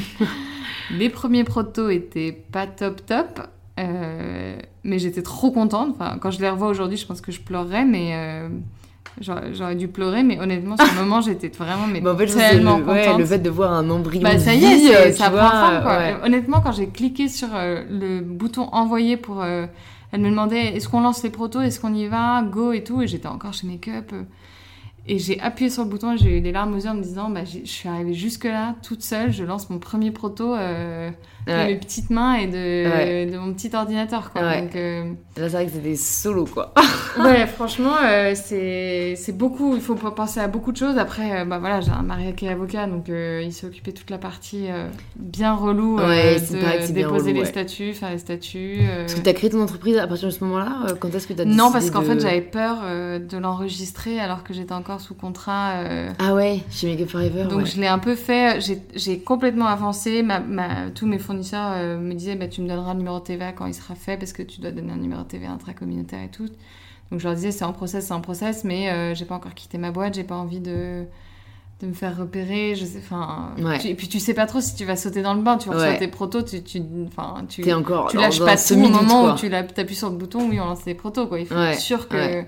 Speaker 2: Les premiers protos étaient pas top top, euh, mais j'étais trop contente. Enfin, quand je les revois aujourd'hui, je pense que je pleurerais, mais, euh, J'aurais, j'aurais dû pleurer, mais honnêtement, sur le moment, j'étais vraiment mais
Speaker 1: bah, en fait,
Speaker 2: tellement
Speaker 1: le,
Speaker 2: contente.
Speaker 1: Ouais, le fait de voir un embryon
Speaker 2: bah, ça y
Speaker 1: vie,
Speaker 2: est,
Speaker 1: euh,
Speaker 2: ça
Speaker 1: tu
Speaker 2: prend
Speaker 1: vois,
Speaker 2: forme, quoi.
Speaker 1: ouais.
Speaker 2: Honnêtement, quand j'ai cliqué sur euh, le bouton envoyer pour... Euh, elle me demandait, est-ce qu'on lance les protos, est-ce qu'on y va, go et tout, et j'étais encore chez Make-up. Euh, et j'ai appuyé sur le bouton et j'ai eu des larmes aux yeux en me disant, bah, je suis arrivée jusque-là, toute seule, je lance mon premier proto euh, ouais. de mes petites mains et de, ouais. de mon petit ordinateur, quoi.
Speaker 1: Ouais.
Speaker 2: Donc, euh...
Speaker 1: là, c'est vrai que c'était solo, quoi.
Speaker 2: ouais, franchement, euh, c'est, c'est beaucoup, il faut penser à beaucoup de choses. Après, euh, bah voilà, j'ai un mari qui est avocat, donc euh, il s'est occupé de toute la partie euh, bien relou euh,
Speaker 1: ouais,
Speaker 2: de déposer relou, les
Speaker 1: ouais.
Speaker 2: statuts, faire les statuts. Euh...
Speaker 1: Parce que tu as créé ton entreprise à partir de ce moment-là euh, quand est-ce que tu as décidé
Speaker 2: Non, parce qu'en
Speaker 1: de...
Speaker 2: fait, j'avais peur euh, de l'enregistrer alors que j'étais encore sous contrat. Euh...
Speaker 1: Ah ouais, chez Make Up For Ever.
Speaker 2: Donc
Speaker 1: ouais.
Speaker 2: je l'ai un peu fait, j'ai, j'ai complètement avancé. Ma, ma, tous mes fournisseurs euh, me disaient, bah, tu me donneras le numéro de T V A quand il sera fait parce que tu dois donner un numéro de T V A intracommunautaire et tout. Donc je leur disais, c'est en process, c'est en process, mais euh, j'ai pas encore quitté ma boîte, j'ai pas envie de, de me faire repérer. Je sais, enfin,
Speaker 1: ouais.
Speaker 2: Et puis tu sais pas trop si tu vas sauter dans le bain, tu reçois ouais. tes protos, tu, tu, tu,
Speaker 1: T'es encore
Speaker 2: tu lâches pas tout au moment quoi. Où tu appuies sur le bouton, oui, on lance les protos, quoi. Il faut
Speaker 1: ouais.
Speaker 2: être sûr que...
Speaker 1: Ouais.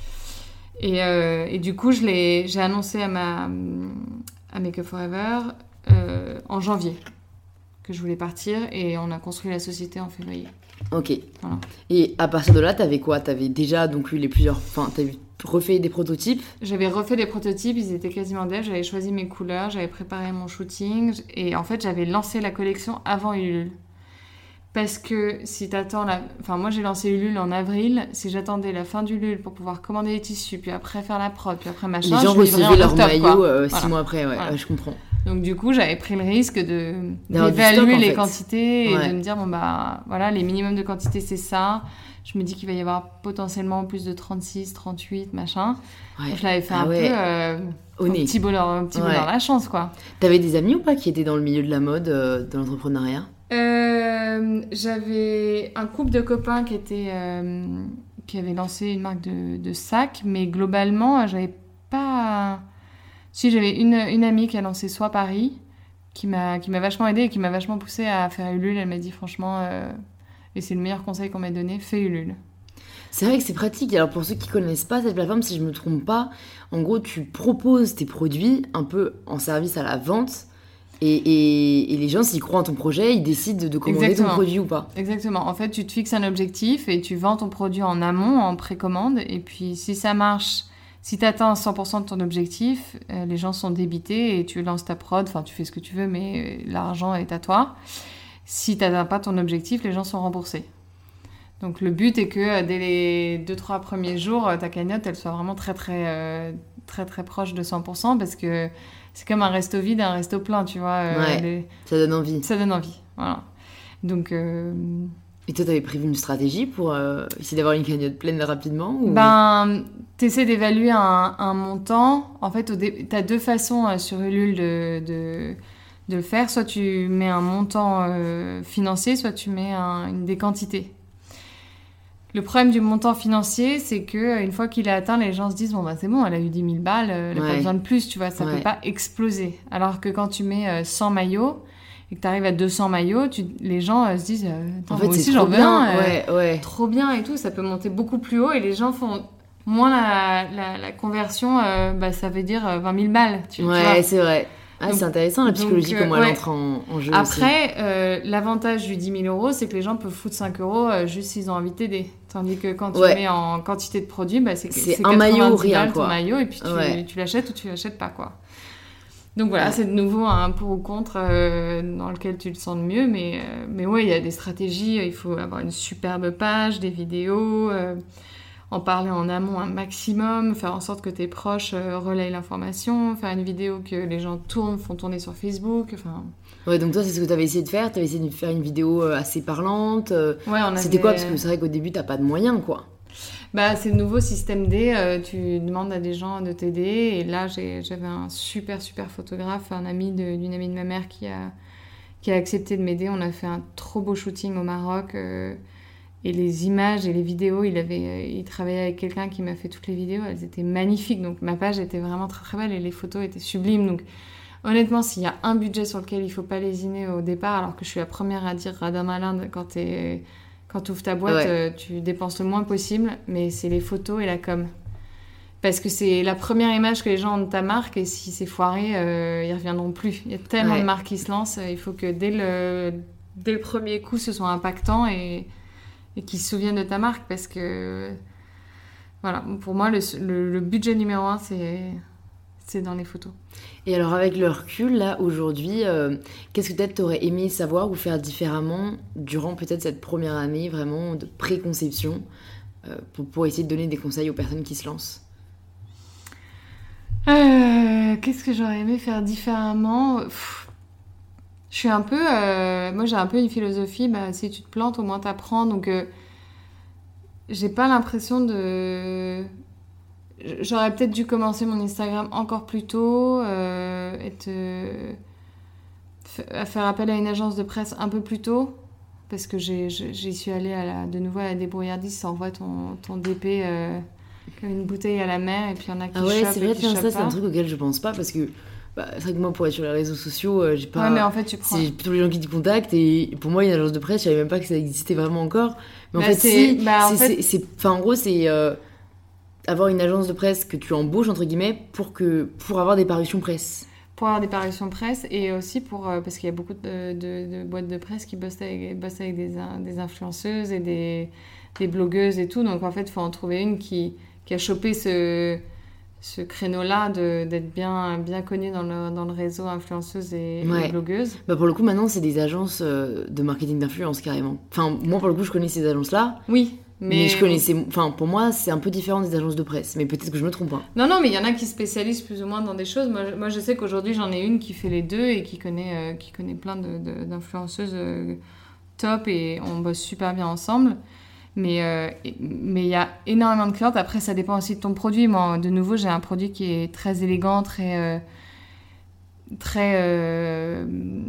Speaker 2: Et, euh, et du coup, je l'ai, j'ai annoncé à, ma, à Make Up For Ever euh, en janvier que je voulais partir et on a construit la société en février.
Speaker 1: Ok.
Speaker 2: Voilà.
Speaker 1: Et à partir de là, t'avais quoi ? T'avais déjà donc eu les plusieurs... Enfin, t'avais refait des prototypes ?
Speaker 2: J'avais refait des prototypes, ils étaient quasiment dev, j'avais choisi mes couleurs, j'avais préparé mon shooting et en fait, j'avais lancé la collection avant Ulule. Parce que si t'attends la... Enfin, moi, j'ai lancé Ulule en avril. Si j'attendais la fin d'Ulule pour pouvoir commander les tissus, puis après faire la prod, puis après machin...
Speaker 1: Les gens recevaient leur maillot euh, six mois après, ouais.
Speaker 2: Voilà.
Speaker 1: ouais, je comprends.
Speaker 2: Donc, du coup, j'avais pris le risque de, d'évaluer stock, les fait. quantités et ouais. de me dire, bon, bah, voilà, les minimums de quantité, c'est ça. Je me dis qu'il va y avoir potentiellement plus de trente-six, trente-huit, machin. Ouais. Donc, je l'avais fait ah un ouais. peu... Euh, Au petit bonheur, un petit bonheur ouais. la chance, quoi.
Speaker 1: T'avais des amis ou pas qui étaient dans le milieu de la mode, euh, de l'entrepreneuriat ?
Speaker 2: Euh, j'avais un couple de copains qui étaient euh, qui avaient lancé une marque de, de sacs, mais globalement j'avais pas. Si j'avais une, une amie qui a lancé Soit Paris, qui m'a qui m'a vachement aidée et qui m'a vachement poussée à faire Ulule. Elle m'a dit franchement, euh, et c'est le meilleur conseil qu'on m'a donné, fais Ulule.
Speaker 1: C'est vrai que c'est pratique. Alors pour ceux qui connaissent pas cette plateforme, si je me trompe pas, en gros tu proposes tes produits un peu en service à la vente. Et, et, et les gens, s'ils croient en ton projet, ils décident de, de commander Exactement. ton produit ou pas.
Speaker 2: Exactement. En fait, tu te fixes un objectif et tu vends ton produit en amont, en précommande. Et puis, si ça marche, si tu atteins cent pour cent de ton objectif, euh, les gens sont débités et tu lances ta prod. Enfin, tu fais ce que tu veux, mais l'argent est à toi. Si tu n'atteins pas ton objectif, les gens sont remboursés. Donc, le but est que dès les deux trois premiers jours, ta cagnotte, elle soit vraiment très, très, euh, très, très proche de cent pour cent parce que c'est comme un resto vide et un resto plein, tu vois. Euh,
Speaker 1: ouais, les... ça donne envie.
Speaker 2: Ça donne envie, voilà. Donc... Euh...
Speaker 1: Et toi, t'avais prévu une stratégie pour euh, essayer d'avoir une cagnotte pleine rapidement ou...
Speaker 2: Ben, t'essaies d'évaluer un, un montant. En fait, dé... t'as deux façons euh, sur Ulule de, de, de le faire. Soit tu mets un montant euh, financier, soit tu mets un, une, des quantités. Le problème du montant financier, c'est qu'une fois qu'il est atteint, les gens se disent « Bon, bah, c'est bon, elle a eu dix mille balles, elle n'a ouais. pas besoin de plus, tu vois, ça ne ouais. peut pas exploser. » Alors que quand tu mets cent maillots et que tu arrives à deux cents maillots, tu, les gens euh, se disent « En fait, moi aussi, j'en veux un. Euh,
Speaker 1: ouais, ouais.
Speaker 2: Trop bien et tout, ça peut monter beaucoup plus haut. » Et les gens font moins la, la, la conversion, euh, bah, ça veut dire vingt mille balles. Tu,
Speaker 1: ouais,
Speaker 2: tu vois.
Speaker 1: c'est vrai. Ah, donc, c'est intéressant la psychologie, donc, euh, comment ouais. elle entre en, en jeu.
Speaker 2: Après, euh, l'avantage du dix mille euros, c'est que les gens peuvent foutre cinq euros euh, juste s'ils ont envie de t'aider. Tandis que quand tu ouais. mets en quantité de produits, bah, c'est,
Speaker 1: c'est, c'est un maillot ou rien, quoi.
Speaker 2: Ton maillot, et puis tu, ouais. tu l'achètes ou tu l'achètes pas, quoi. Donc voilà, ouais. c'est de nouveau un pour ou contre euh, dans lequel tu le sens le mieux. Mais, euh, mais ouais, il y a des stratégies. Il faut avoir une superbe page, des vidéos... Euh, en parler en amont un maximum, faire en sorte que tes proches euh, relayent l'information, faire une vidéo que les gens tournent, font tourner sur Facebook, enfin...
Speaker 1: Ouais, donc toi, c'est ce que tu avais essayé de faire, tu avais essayé de faire une vidéo assez parlante. Euh,
Speaker 2: ouais, on avait...
Speaker 1: C'était quoi ? Parce que c'est vrai qu'au début, t'as pas de moyens, quoi.
Speaker 2: Bah, c'est le nouveau système D, euh, tu demandes à des gens de t'aider, et là, j'ai, j'avais un super, super photographe, un ami de, d'une amie de ma mère qui a, qui a accepté de m'aider. On a fait un trop beau shooting au Maroc, euh, et les images et les vidéos, il, avait, il travaillait avec quelqu'un qui m'a fait toutes les vidéos, elles étaient magnifiques, donc ma page était vraiment très très belle et les photos étaient sublimes. Donc honnêtement, s'il y a un budget sur lequel il ne faut pas lésiner au départ, alors que je suis la première à dire radin malin quand tu quand ouvres ta boîte, ouais. euh, tu dépenses le moins possible, mais c'est les photos et la com. Parce que c'est la première image que les gens ont de ta marque et si c'est foiré, euh, ils ne reviendront plus. Il y a tellement
Speaker 1: Ouais.
Speaker 2: de marques qui se lancent, il faut que dès le, dès le premier coup, ce soit impactant et, et qu'ils se souviennent de ta marque. Parce que, voilà, pour moi, le, le, le budget numéro un, c'est, c'est dans les photos.
Speaker 1: Et alors avec le recul, là, aujourd'hui, euh, qu'est-ce que peut-être t'aurais aimé savoir ou faire différemment durant peut-être cette première année vraiment de préconception euh, pour, pour essayer de donner des conseils aux personnes qui se lancent?
Speaker 2: Euh, qu'est-ce que j'aurais aimé faire différemment? Pff, je suis un peu... euh, moi, j'ai un peu une philosophie, bah, si tu te plantes, au moins t'apprends. Donc, euh, j'ai pas l'impression de... J'aurais peut-être dû commencer mon Instagram encore plus tôt, euh, être, euh, f- faire appel à une agence de presse un peu plus tôt, parce que j'ai, j'ai- j'y suis allée à la, de nouveau à la débrouillardise, ça envoie ton, ton D P euh, comme une bouteille à la mer, et puis il y en a qui
Speaker 1: Ah ouais,
Speaker 2: chopent
Speaker 1: c'est
Speaker 2: et
Speaker 1: vrai,
Speaker 2: qui
Speaker 1: tiens,
Speaker 2: chopent
Speaker 1: ça c'est un
Speaker 2: pas.
Speaker 1: truc auquel je pense pas parce que bah, c'est vrai que moi pour être sur les réseaux sociaux, euh, j'ai pas...
Speaker 2: Ouais, mais en fait, tu prends...
Speaker 1: C'est plutôt les gens qui te contactent et pour moi, une agence de presse, je savais même pas que ça existait vraiment encore. Mais en
Speaker 2: Bah,
Speaker 1: fait,
Speaker 2: c'est-
Speaker 1: si,
Speaker 2: bah, en
Speaker 1: c'est,
Speaker 2: fait-
Speaker 1: c'est, c'est- enfin, en gros, c'est euh, avoir une agence de presse que tu embauches, entre guillemets, pour, que, pour avoir des parutions presse.
Speaker 2: Pour avoir des parutions presse et aussi pour... euh, parce qu'il y a beaucoup de, de- de boîtes de presse qui bossent avec, bossent avec des, in- des influenceuses et des, des blogueuses et tout. Donc, en fait, il faut en trouver une qui, qui a chopé ce, ce créneau-là de, d'être bien, bien connue dans le, dans le réseau influenceuse et, et
Speaker 1: Ouais.
Speaker 2: blogueuse.
Speaker 1: Bah, pour le coup, maintenant, c'est des agences euh, de marketing d'influence, carrément. Enfin, moi, pour le coup, je connais ces agences-là,
Speaker 2: Oui,
Speaker 1: mais,
Speaker 2: mais...
Speaker 1: je connaissais... Enfin, pour moi, c'est un peu différent des agences de presse, mais peut-être que je me trompe. Hein.
Speaker 2: Non, non, mais il y en a qui spécialisent plus ou moins dans des choses. Moi, je, moi, je sais qu'aujourd'hui, j'en ai une qui fait les deux et qui connaît, euh, qui connaît plein de, de- d'influenceuses euh, top et on bosse super bien ensemble. Mais euh, et- mais il y a énormément de clientes. Après, ça dépend aussi de ton produit. Moi, de nouveau, j'ai un produit qui est très élégant, très, euh, très euh,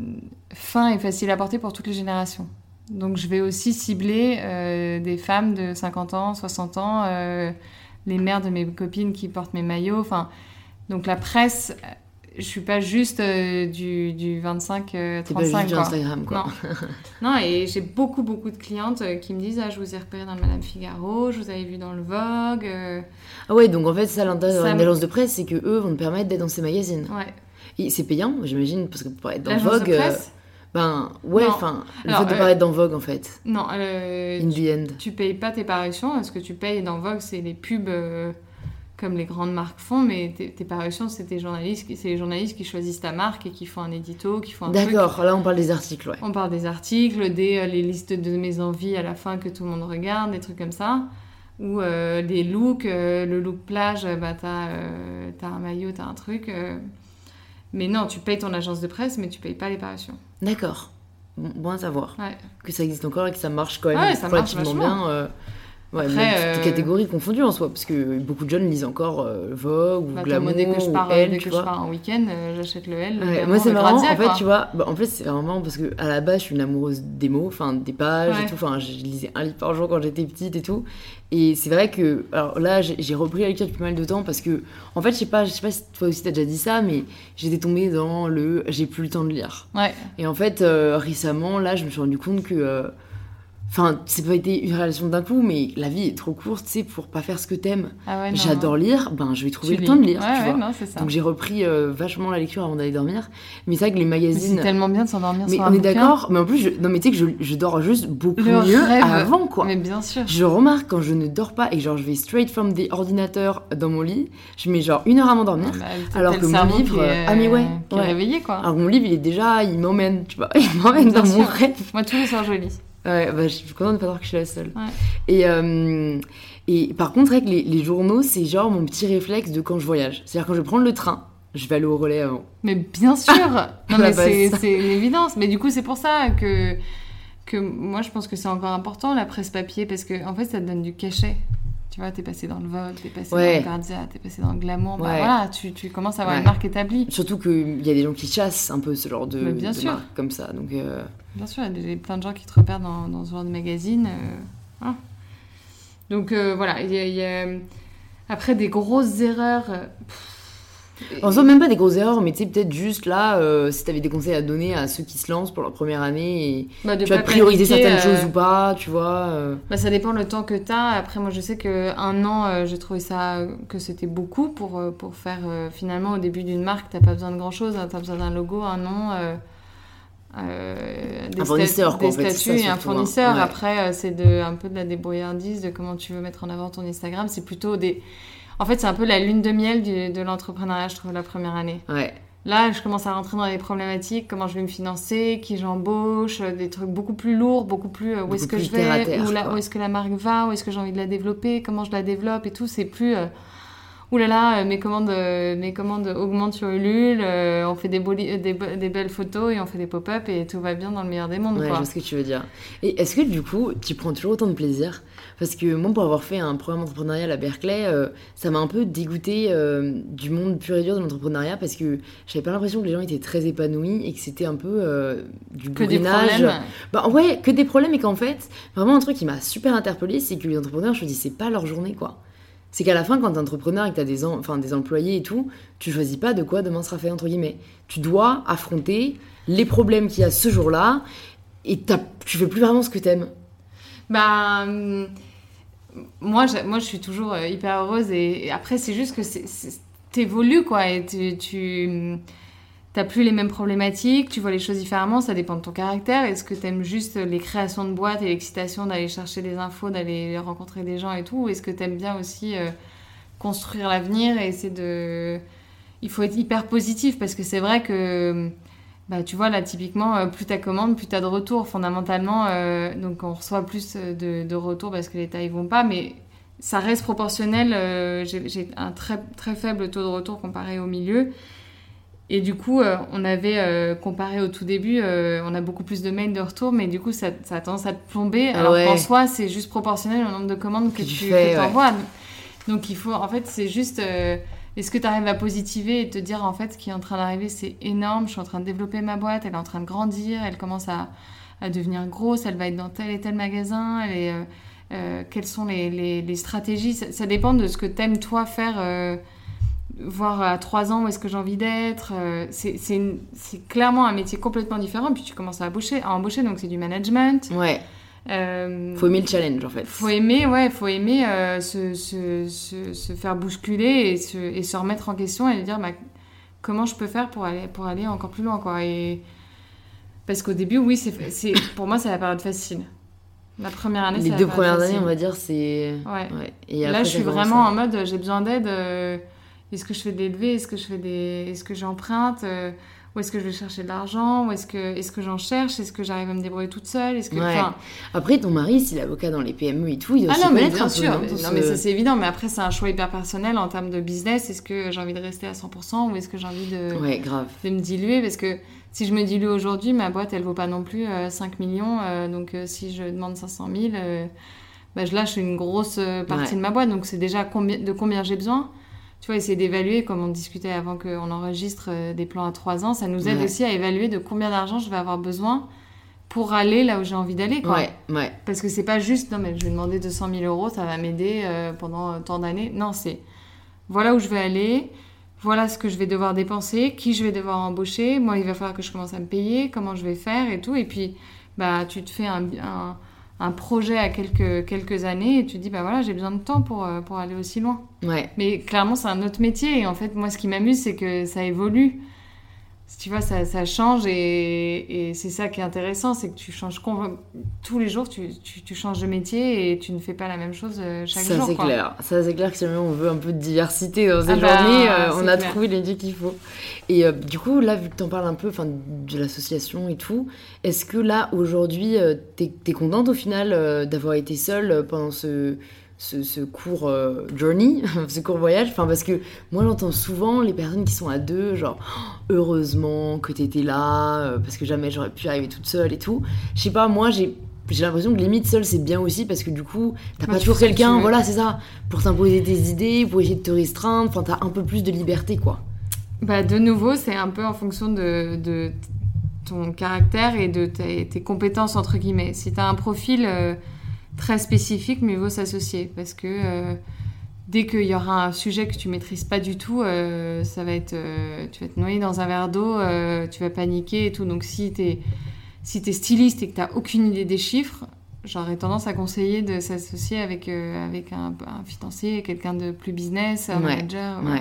Speaker 2: fin et facile à porter pour toutes les générations. Donc, je vais aussi cibler euh, des femmes de cinquante ans, soixante ans, euh, les mères de mes copines qui portent mes maillots. Enfin, donc, la presse, je suis pas juste euh, du, du vingt-cinq
Speaker 1: C'est pas
Speaker 2: trente-cinq,
Speaker 1: juste du
Speaker 2: quoi.
Speaker 1: Instagram, quoi.
Speaker 2: Non. Non, et j'ai beaucoup, beaucoup de clientes euh, qui me disent « Ah, je vous ai repéré dans le Madame Figaro, je vous avais vu dans le Vogue. euh,
Speaker 1: Ah ouais, donc en fait, ça, l'intérêt d'avoir
Speaker 2: Ça
Speaker 1: une
Speaker 2: me-
Speaker 1: agence de presse, c'est que eux vont te permettre d'être dans ces magazines.
Speaker 2: Ouais.
Speaker 1: Et c'est payant, j'imagine, parce que pour être dans
Speaker 2: L'agence
Speaker 1: Vogue...
Speaker 2: de
Speaker 1: euh,
Speaker 2: presse
Speaker 1: Ben, ouais,
Speaker 2: Non.
Speaker 1: enfin, le
Speaker 2: Alors,
Speaker 1: fait de
Speaker 2: euh,
Speaker 1: paraître dans Vogue, en fait.
Speaker 2: Non, euh,
Speaker 1: In
Speaker 2: tu,
Speaker 1: the end.
Speaker 2: tu payes pas tes parutions. Ce que tu payes dans Vogue, c'est les pubs euh, comme les grandes marques font, mais tes, tes parutions, c'est tes journalistes, qui- c'est les journalistes qui choisissent ta marque et qui font un édito, qui font un truc.
Speaker 1: D'accord, là on parle des articles, ouais.
Speaker 2: On parle des articles, des euh, les listes de mes envies à la fin que tout le monde regarde, des trucs comme ça. Ou euh, des looks, euh, le look plage, euh, bah, t'as, euh, t'as un maillot, t'as un truc. euh. Mais non, tu payes ton agence de presse, mais tu payes pas les parutions.
Speaker 1: D'accord. Bon, bon à savoir.
Speaker 2: Ouais.
Speaker 1: Que ça existe encore et que ça marche quand même
Speaker 2: Ouais, ça marche
Speaker 1: relativement
Speaker 2: vachement.
Speaker 1: bien. euh, ouais,
Speaker 2: Après,
Speaker 1: même toutes
Speaker 2: euh,
Speaker 1: les catégories confondues en soi, parce que beaucoup de jeunes lisent encore euh, Vogue ou
Speaker 2: Bah, toi,
Speaker 1: Glamour
Speaker 2: moi, dès que je
Speaker 1: ou
Speaker 2: pars,
Speaker 1: Elle,
Speaker 2: dès
Speaker 1: tu
Speaker 2: que
Speaker 1: vois.
Speaker 2: je pars en week-end, euh, j'achète le L. Le
Speaker 1: Ouais,
Speaker 2: Glamour,
Speaker 1: moi c'est
Speaker 2: le
Speaker 1: marrant,
Speaker 2: Grazia,
Speaker 1: en fait,
Speaker 2: quoi.
Speaker 1: tu vois, bah, en fait c'est vraiment marrant parce que à la base je suis une amoureuse des mots, enfin des pages
Speaker 2: Ouais.
Speaker 1: et tout, enfin je lisais un livre par jour quand j'étais petite et tout, et c'est vrai que, alors là j'ai j'ai repris la lecture depuis pas mal de temps parce que, en fait je sais pas, je sais pas si toi aussi t'as déjà dit ça, mais j'étais tombée dans le j'ai plus le temps de lire,
Speaker 2: Ouais.
Speaker 1: et en fait euh, récemment là je me suis rendu compte que euh, Enfin, c'est pas été une relation d'un coup, mais la vie est trop courte, tu sais, pour pas faire ce que t'aimes.
Speaker 2: Ah ouais, non,
Speaker 1: J'adore
Speaker 2: non.
Speaker 1: lire, ben je vais trouver
Speaker 2: Tu
Speaker 1: le temps de lire,
Speaker 2: ouais,
Speaker 1: tu
Speaker 2: ouais,
Speaker 1: vois.
Speaker 2: non, c'est ça.
Speaker 1: Donc j'ai repris euh, vachement la lecture avant d'aller dormir. Mais c'est vrai que les
Speaker 2: Mais
Speaker 1: magazines...
Speaker 2: c'est tellement bien de s'endormir
Speaker 1: Mais
Speaker 2: sur
Speaker 1: on
Speaker 2: un
Speaker 1: est
Speaker 2: bouquin.
Speaker 1: d'accord, mais en plus, je... non mais tu sais que je, je dors juste beaucoup
Speaker 2: Le
Speaker 1: mieux
Speaker 2: rêve.
Speaker 1: avant, quoi.
Speaker 2: Mais bien sûr.
Speaker 1: Je remarque quand je ne dors pas et que genre je vais straight from the ordinateur dans mon lit, je mets genre une heure à m'endormir.
Speaker 2: Ah bah, t'as-
Speaker 1: alors
Speaker 2: t'as
Speaker 1: que
Speaker 2: le
Speaker 1: mon
Speaker 2: cerveau
Speaker 1: livre,
Speaker 2: qui est,
Speaker 1: ah, mais ouais,
Speaker 2: qui est
Speaker 1: ouais.
Speaker 2: réveillé, quoi.
Speaker 1: Alors mon livre, il est déjà, il m'emmène, tu vois, il m'emmène
Speaker 2: Bien
Speaker 1: dans mon
Speaker 2: sûr.
Speaker 1: rêve.
Speaker 2: Moi, tous les soirs, je lis.
Speaker 1: Ouais, bah, je suis contente de pas savoir que je suis la seule.
Speaker 2: Ouais.
Speaker 1: Et, euh, et par contre, avec les, les journaux, c'est genre mon petit réflexe de quand je voyage. C'est-à-dire quand je vais prendre le train, je vais aller au relais avant.
Speaker 2: Mais bien sûr. Non,
Speaker 1: La
Speaker 2: mais
Speaker 1: base.
Speaker 2: c'est, c'est une évidence. Mais du coup, c'est pour ça que, que moi, je pense que c'est encore important, la presse papier, parce que en fait, ça te donne du cachet. Tu vois, t'es passé dans le Vogue, t'es passé
Speaker 1: Ouais.
Speaker 2: dans le Grazia, t'es passé dans le Glamour. Bah
Speaker 1: Ouais.
Speaker 2: voilà, tu, tu commences à avoir
Speaker 1: Ouais.
Speaker 2: une marque établie.
Speaker 1: Surtout qu'il y a des gens qui chassent un peu ce genre de,
Speaker 2: Mais bien
Speaker 1: de
Speaker 2: sûr.
Speaker 1: marques comme ça. Donc, euh,
Speaker 2: Bien sûr, il y a des- plein de gens qui te repèrent dans, dans ce genre de magazine. euh, hein. Donc euh, voilà, il y a, il y a- après des grosses erreurs. euh, pff,
Speaker 1: En soi, même pas des grosses erreurs, mais tu sais, peut-être juste là, euh, si t'avais des conseils à donner à ceux qui se lancent pour leur première année, et
Speaker 2: bah, de
Speaker 1: tu vas
Speaker 2: pas
Speaker 1: prioriser
Speaker 2: paniquer,
Speaker 1: certaines
Speaker 2: euh...
Speaker 1: choses ou pas, tu vois. Euh...
Speaker 2: Bah, ça dépend le temps que t'as. Après, moi, je sais qu'un an, euh, j'ai trouvé ça, que c'était beaucoup pour, euh, pour faire, euh, finalement, au début d'une marque, t'as pas besoin de grand-chose, hein, t'as besoin d'un logo, un nom... Euh... Euh, des,
Speaker 1: un fournisseur,
Speaker 2: sta-
Speaker 1: quoi,
Speaker 2: des
Speaker 1: en fait,
Speaker 2: statuts
Speaker 1: c'est ça,
Speaker 2: et un
Speaker 1: surtout,
Speaker 2: fournisseur.
Speaker 1: hein. Ouais.
Speaker 2: Après, euh, c'est de, un peu de la débrouillardise, de comment tu veux mettre en avant ton Instagram. C'est plutôt des... En fait, c'est un peu la lune de miel du, de l'entrepreneuriat, je trouve, la première année.
Speaker 1: Ouais.
Speaker 2: Là, je commence à rentrer dans les problématiques, comment je vais me financer, qui j'embauche, des trucs beaucoup plus lourds, beaucoup plus euh, où
Speaker 1: Beaucoup
Speaker 2: est-ce que
Speaker 1: plus
Speaker 2: je
Speaker 1: terre à
Speaker 2: vais,
Speaker 1: terre,
Speaker 2: où, la-
Speaker 1: quoi.
Speaker 2: où est-ce que la marque va, où est-ce que j'ai envie de la développer, comment je la développe et tout. C'est plus... Euh... Ouh là là, mes commandes, euh, mes commandes augmentent sur Ulule, euh, on fait des, boli- des, des belles photos et on fait des pop-up et tout va bien dans le meilleur des mondes.
Speaker 1: Ouais,
Speaker 2: quoi.
Speaker 1: je vois ce que tu veux dire. Et est-ce que du coup, tu prends toujours autant de plaisir ? Parce que moi, pour avoir fait un programme entrepreneurial à Berkeley, euh, ça m'a un peu dégoûté euh, du monde pur et dur de l'entrepreneuriat parce que j'avais pas l'impression que les gens étaient très épanouis et que c'était un peu euh, du
Speaker 2: Que des
Speaker 1: bourrinage.
Speaker 2: problèmes.
Speaker 1: Bah ouais, que des problèmes et qu'en fait, vraiment un truc qui m'a super interpellée, c'est que les entrepreneurs, je me dis, c'est pas leur journée, quoi. C'est qu'à la fin, quand t'es entrepreneur et que t'as des, en... enfin, des employés et tout, tu choisis pas de quoi demain sera fait, entre guillemets. Tu dois affronter les problèmes qu'il y a ce jour-là et t'as... tu fais plus vraiment ce que t'aimes.
Speaker 2: Bah, hum, moi, je, moi, je suis toujours euh, hyper heureuse et, et après, c'est juste que c'est, c'est, t'évolues, quoi, et tu... tu T'as plus les mêmes problématiques, tu vois les choses différemment, ça dépend de ton caractère. Est-ce que t'aimes juste les créations de boîtes et l'excitation d'aller chercher des infos, d'aller rencontrer des gens et tout, ou est-ce que t'aimes bien aussi euh, construire l'avenir et essayer de... Il faut être hyper positif parce que c'est vrai que, bah, tu vois, là, typiquement, plus t'as commandes, plus t'as de retours. Fondamentalement, euh, donc on reçoit plus de, de retours parce que les tailles vont pas, mais ça reste proportionnel. Euh, j'ai, j'ai un très, très faible taux de retour comparé au milieu. Et du coup, euh, on avait euh, comparé au tout début, euh, on a beaucoup plus de mails de retour, mais du coup, ça, ça a tendance à te plomber.
Speaker 1: Ah
Speaker 2: alors
Speaker 1: ouais.
Speaker 2: qu'en soi, c'est juste proportionnel au nombre de commandes que,
Speaker 1: Que tu
Speaker 2: tu
Speaker 1: fais,
Speaker 2: que
Speaker 1: ouais.
Speaker 2: t'envoies. Donc, il faut, en fait, c'est juste, euh, est-ce que tu arrives à positiver et te dire, en fait, ce qui est en train d'arriver, c'est énorme. Je suis en train de développer ma boîte, elle est en train de grandir, elle commence à, à devenir grosse, elle va être dans tel et tel magasin, elle est, euh, euh, quelles sont les, les, les stratégies. Ça, ça dépend de ce que t'aimes, toi, faire. Euh, voir à trois ans où est-ce que j'ai envie d'être. Euh, c'est, c'est, une, c'est clairement un métier complètement différent. Puis tu commences à embaucher, à embaucher donc c'est du management.
Speaker 1: Ouais.
Speaker 2: Euh,
Speaker 1: faut aimer le challenge, en fait.
Speaker 2: Faut aimer, ouais, faut aimer euh, se, se, se, se faire bousculer et se, et se remettre en question et dire bah, comment je peux faire pour aller, pour aller encore plus loin, quoi. Et... Parce qu'au début, oui, c'est, c'est, pour moi, c'est la période facile. La première année,
Speaker 1: Les
Speaker 2: c'est la
Speaker 1: deux
Speaker 2: période
Speaker 1: premières
Speaker 2: facile.
Speaker 1: années, on va dire, c'est...
Speaker 2: Ouais.
Speaker 1: ouais. Et
Speaker 2: Là,
Speaker 1: après,
Speaker 2: je suis vraiment en mode, j'ai besoin d'aide. Euh, est-ce que je fais des levées ? Est-ce que je fais des, est-ce que j'emprunte ? euh, Où est-ce que je vais chercher de l'argent ? Où est-ce que, est-ce que j'en cherche ? Est-ce que j'arrive à me débrouiller toute seule ? Est-ce que,
Speaker 1: Ouais.
Speaker 2: enfin,
Speaker 1: Après, ton mari, s'il est avocat dans les P M E et tout, il doit
Speaker 2: ah
Speaker 1: se
Speaker 2: non, mais
Speaker 1: connaître
Speaker 2: bien
Speaker 1: un peu,
Speaker 2: sûr.
Speaker 1: non,
Speaker 2: Mais-
Speaker 1: dans
Speaker 2: non,
Speaker 1: ce-
Speaker 2: mais ça c'est évident. Mais après, c'est un choix hyper personnel en termes de business. Est-ce que j'ai envie de rester à cent pour cent ou est-ce que j'ai envie de,
Speaker 1: Ouais, grave.
Speaker 2: de me diluer ? Parce que si je me dilue aujourd'hui, ma boîte, elle vaut pas non plus euh, cinq millions. euh, donc, euh, si je demande cinq cent mille, euh, bah, je lâche une grosse euh, partie
Speaker 1: Ouais.
Speaker 2: de ma boîte. Donc, c'est déjà combien, de combien j'ai besoin. Tu vois, essayer d'évaluer, comme on discutait avant qu'on enregistre euh, des plans à trois ans, ça nous aide
Speaker 1: Ouais.
Speaker 2: aussi à évaluer de combien d'argent je vais avoir besoin pour aller là où j'ai envie d'aller, quoi.
Speaker 1: Ouais, ouais.
Speaker 2: Parce que c'est pas juste, non mais je vais demander deux cent mille euros, ça va m'aider euh, pendant euh, tant d'années. Non, c'est voilà où je vais aller, voilà ce que je vais devoir dépenser, qui je vais devoir embaucher, moi il va falloir que je commence à me payer, comment je vais faire et tout. Et puis, bah, tu te fais un, un, un projet à quelques, quelques années et tu te dis, bah voilà, j'ai besoin de temps pour, euh, pour aller aussi loin.
Speaker 1: Ouais.
Speaker 2: Mais clairement, c'est un autre métier. Et en fait, moi, ce qui m'amuse, c'est que ça évolue. Tu vois, ça, ça change et, et c'est ça qui est intéressant, c'est que tu changes con- tous les jours, tu, tu, tu changes de métier et tu ne fais pas la même chose euh, chaque
Speaker 1: ça,
Speaker 2: jour.
Speaker 1: c'est
Speaker 2: quoi.
Speaker 1: clair. Ça, c'est clair que si jamais on veut un peu de diversité dans ces
Speaker 2: Ah bah,
Speaker 1: journées, euh, on
Speaker 2: c'est
Speaker 1: a
Speaker 2: clair.
Speaker 1: trouvé les métiers qu'il faut. Et euh, du coup, là, vu que t'en parles un peu de l'association et tout, est-ce que là, aujourd'hui, euh, t'es, t'es contente au final euh, d'avoir été seule euh, pendant ce... ce, ce court euh, journey, ce court voyage, enfin parce que moi j'entends souvent les personnes qui sont à deux, genre oh, heureusement que t'étais là, euh, parce que jamais j'aurais pu arriver toute seule et tout. Je sais pas, moi j'ai j'ai l'impression que limite seule c'est bien aussi parce que du coup t'as
Speaker 2: bah,
Speaker 1: pas
Speaker 2: tu
Speaker 1: toujours
Speaker 2: fais ce que
Speaker 1: quelqu'un,
Speaker 2: tu veux.
Speaker 1: voilà c'est ça, pour t'imposer tes idées, pour essayer de te restreindre, enfin t'as un peu plus de liberté quoi.
Speaker 2: Bah, de nouveau, c'est un peu en fonction de, de ton caractère et de tes, tes compétences entre guillemets. Si t'as un profil euh, très spécifique, mieux vaut s'associer parce que euh, dès qu'il y aura un sujet que tu maîtrises pas du tout, euh, ça va être, euh, tu vas te noyer dans un verre d'eau, euh, tu vas paniquer et tout. Donc si t'es, si t'es styliste et que t'as aucune idée des chiffres, j'aurais tendance à conseiller de s'associer avec, euh, avec un, un financier, quelqu'un de plus business, un
Speaker 1: ouais.
Speaker 2: manager. Ouais.
Speaker 1: Ouais.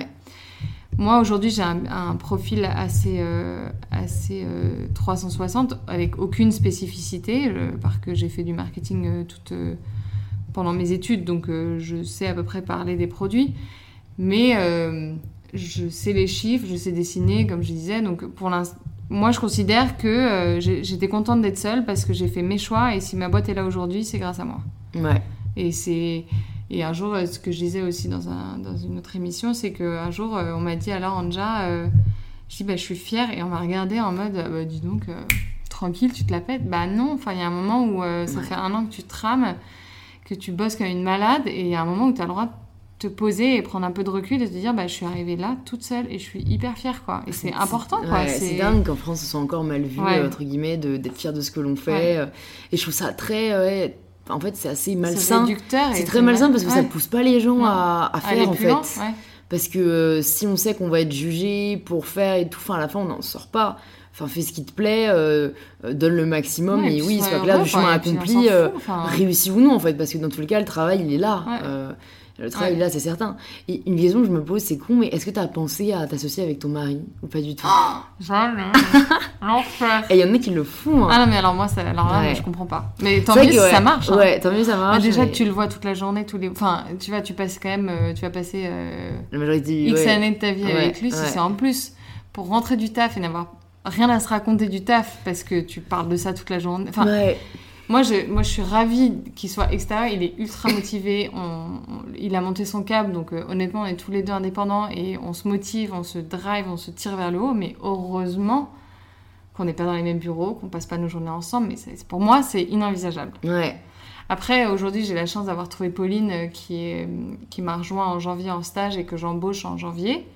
Speaker 2: Moi, aujourd'hui, j'ai un, un profil assez, euh, assez euh, trois cent soixante, avec aucune spécificité, euh, parce que j'ai fait du marketing euh, toute, euh, pendant mes études, donc euh, je sais à peu près parler des produits. Mais euh, je sais les chiffres, je sais dessiner, comme je disais. Donc, pour l'instant, moi, je considère que euh, j'ai, j'étais contente d'être seule parce que j'ai fait mes choix. Et si ma boîte est là aujourd'hui, c'est grâce à moi.
Speaker 1: Ouais.
Speaker 2: Et c'est... Et un jour, ce que je disais aussi dans, un, dans une autre émission, c'est qu'un jour, on m'a dit, alors Anja, euh, je dis, bah, je suis fière. Et on m'a regardé en mode, bah, dis donc, euh, tranquille, tu te la pètes. Bah non, enfin, il y a un moment où euh, ça ouais. fait un an que tu trames, que tu bosses comme une malade. Et il y a un moment où tu as le droit de te poser et prendre un peu de recul et te dire, bah, je suis arrivée là toute seule et je suis hyper fière, quoi. Et c'est, c'est important, quoi.
Speaker 1: Ouais, c'est... c'est dingue qu'en France, ce soit encore mal vu, ouais. entre guillemets, de, d'être fière de ce que l'on fait. Ouais. Et je trouve ça très... Ouais, en fait, c'est assez malsain.
Speaker 2: C'est réducteur.
Speaker 1: C'est très malsain parce que ouais. ça ne pousse pas les gens à, à faire, en fait.
Speaker 2: Lent, ouais.
Speaker 1: Parce que euh, si on sait qu'on va être jugé pour faire et tout, enfin, à la fin, on n'en sort pas. Enfin, fais ce qui te plaît, euh, donne le maximum. Ouais, et, et oui, c'est pas clair du chemin accompli, euh, réussi ou non, en fait. Parce que dans tous les cas, le travail, il est là. Ouais. Euh, Le travail, ouais. là, c'est certain. Et une question que je me pose, c'est con, mais est-ce que tu as pensé à t'associer avec ton mari ou pas du tout?
Speaker 2: Oh, jamais. L'enfer.
Speaker 1: Et il y en a qui le font. Hein.
Speaker 2: Ah non, mais alors moi, ça, alors là, ouais. je comprends pas. Mais tant mieux si
Speaker 1: ouais.
Speaker 2: ça marche. Hein.
Speaker 1: Ouais, tant mieux ça marche.
Speaker 2: Mais déjà
Speaker 1: mais...
Speaker 2: que tu le vois toute la journée, tous les... Enfin, tu vois, tu passes quand même... Tu vas passer euh,
Speaker 1: la majorité,
Speaker 2: X
Speaker 1: ouais.
Speaker 2: années de ta vie
Speaker 1: ouais.
Speaker 2: avec lui. Si ouais. c'est en plus pour rentrer du taf et n'avoir rien à se raconter du taf parce que tu parles de ça toute la journée. Enfin,
Speaker 1: ouais.
Speaker 2: Moi je, moi, je suis ravie qu'il soit extérieur. Il est ultra motivé. On, on, il a monté son câble. Donc, euh, honnêtement, on est tous les deux indépendants et on se motive, on se drive, on se tire vers le haut. Mais heureusement qu'on n'est pas dans les mêmes bureaux, qu'on passe pas nos journées ensemble. Mais c'est, pour moi, c'est inenvisageable.
Speaker 1: Ouais.
Speaker 2: Après, aujourd'hui, j'ai la chance d'avoir trouvé Pauline euh, qui, est, qui m'a rejoint en janvier en stage et que j'embauche en janvier.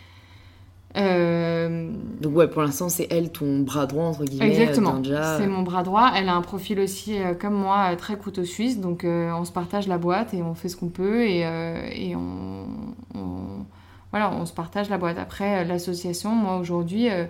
Speaker 2: Euh...
Speaker 1: Donc ouais, pour l'instant, c'est elle ton bras droit, entre guillemets.
Speaker 2: Exactement,
Speaker 1: d'Anja.
Speaker 2: C'est mon bras droit. Elle a un profil aussi, euh, comme moi, euh, très couteau suisse. Donc euh, on se partage la boîte et on fait ce qu'on peut. Et, euh, et on, on, voilà, on se partage la boîte. Après, euh, l'association, moi, aujourd'hui, euh,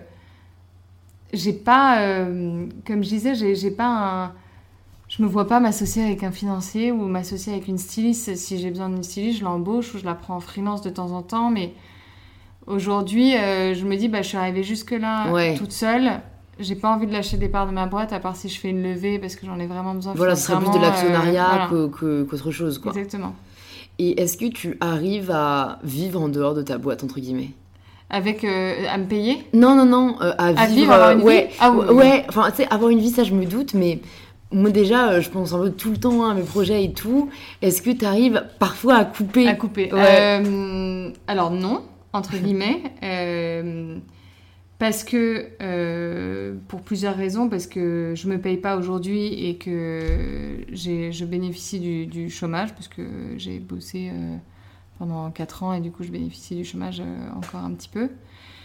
Speaker 2: j'ai pas... Euh, comme je disais, j'ai, j'ai pas un... Je me vois pas m'associer avec un financier ou m'associer avec une styliste. Si j'ai besoin d'une styliste, je l'embauche ou je la prends en freelance de temps en temps. Mais... Aujourd'hui, euh, je me dis, bah, je suis arrivée jusque-là ouais. toute seule. J'ai pas envie de lâcher des parts de ma boîte, à part si je fais une levée, parce que j'en ai vraiment besoin.
Speaker 1: Voilà, ce serait plus de l'actionnariat
Speaker 2: euh, voilà.
Speaker 1: que, que, qu'autre chose, quoi.
Speaker 2: Exactement.
Speaker 1: Et est-ce que tu arrives à vivre en dehors de ta boîte, entre guillemets?
Speaker 2: Avec euh, à me payer?
Speaker 1: Non, non, non, euh, à,
Speaker 2: à
Speaker 1: vivre...
Speaker 2: vivre avoir une
Speaker 1: ouais,
Speaker 2: vie ah, oui,
Speaker 1: ouais, enfin, tu sais, avoir une vie, ça, je me doute, mais... Moi, déjà, je pense un peu tout le temps hein, à mes projets et tout. Est-ce que tu arrives parfois à couper?
Speaker 2: À couper.
Speaker 1: Ouais.
Speaker 2: Euh, alors, non. Entre guillemets, euh, parce que, euh, pour plusieurs raisons, parce que je me paye pas aujourd'hui et que j'ai, je bénéficie du, du chômage, parce que j'ai bossé euh, pendant quatre ans et du coup je bénéficie du chômage euh, encore un petit peu.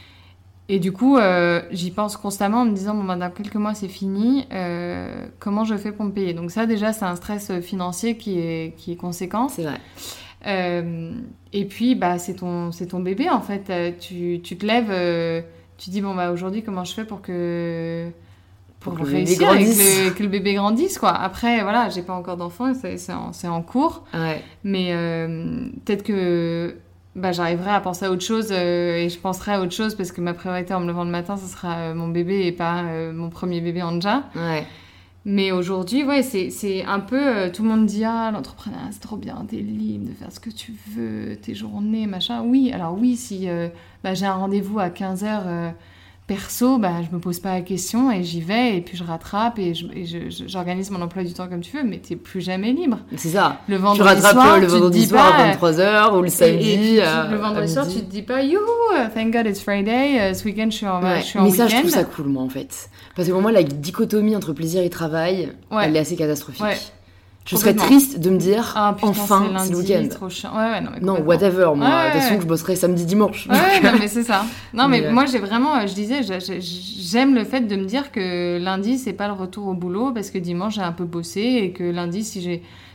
Speaker 2: Et du coup, euh, j'y pense constamment en me disant, bon, ben, dans quelques mois c'est fini, euh, comment je fais pour me payer? Donc ça déjà c'est un stress financier qui est, qui est conséquent.
Speaker 1: C'est vrai.
Speaker 2: Euh, et puis bah c'est ton c'est ton bébé en fait. Euh, tu tu te lèves, euh, tu dis bon bah aujourd'hui comment je fais pour que pour, pour que réussir avec le, que le bébé grandisse quoi. Après voilà, j'ai pas encore d'enfant, c'est c'est en, c'est en cours.
Speaker 1: Ouais.
Speaker 2: Mais euh, peut-être que bah j'arriverai à penser à autre chose euh, et je penserai à autre chose parce que ma priorité en me levant le matin, ce sera euh, mon bébé et pas euh, mon premier bébé Anja.
Speaker 1: Ouais.
Speaker 2: Mais aujourd'hui, ouais, c'est, c'est un peu... Euh, tout le monde dit « Ah, l'entrepreneuriat, c'est trop bien, t'es libre de faire ce que tu veux, tes journées, machin. » Oui, alors oui, si euh, bah, j'ai un rendez-vous à quinze heures euh, perso, bah, je me pose pas la question et j'y vais et puis je rattrape et, je, et je, je, j'organise mon emploi du temps comme tu veux, mais t'es plus jamais libre.
Speaker 1: C'est ça.
Speaker 2: Le vendredi
Speaker 1: tu rattrapes
Speaker 2: soir,
Speaker 1: le vendredi soir à vingt-trois heures ou le samedi.
Speaker 2: Et, et puis,
Speaker 1: à,
Speaker 2: le vendredi soir, tu te dis pas « Youhou, thank God it's Friday, uh, ce week-end, je suis en,
Speaker 1: ouais.
Speaker 2: je suis en
Speaker 1: mais
Speaker 2: week-end. »
Speaker 1: Mais ça, je trouve ça cool, moi, en fait. Parce que pour moi, la dichotomie entre plaisir et travail, ouais. elle est assez catastrophique. Ouais. Je serais triste de me dire, ah, putain, enfin, c'est, lundi, c'est le week-end.
Speaker 2: C'est trop chiant. Ouais, ouais, non, mais
Speaker 1: non, whatever, moi.
Speaker 2: Ouais,
Speaker 1: de toute façon, que je bosserai samedi, dimanche.
Speaker 2: Ouais, ouais non, mais c'est ça. Non, mais, mais moi, j'ai vraiment, je disais, j'aime le fait de me dire que lundi, c'est pas le retour au boulot, parce que dimanche, j'ai un peu bossé, et que lundi, si j'ai,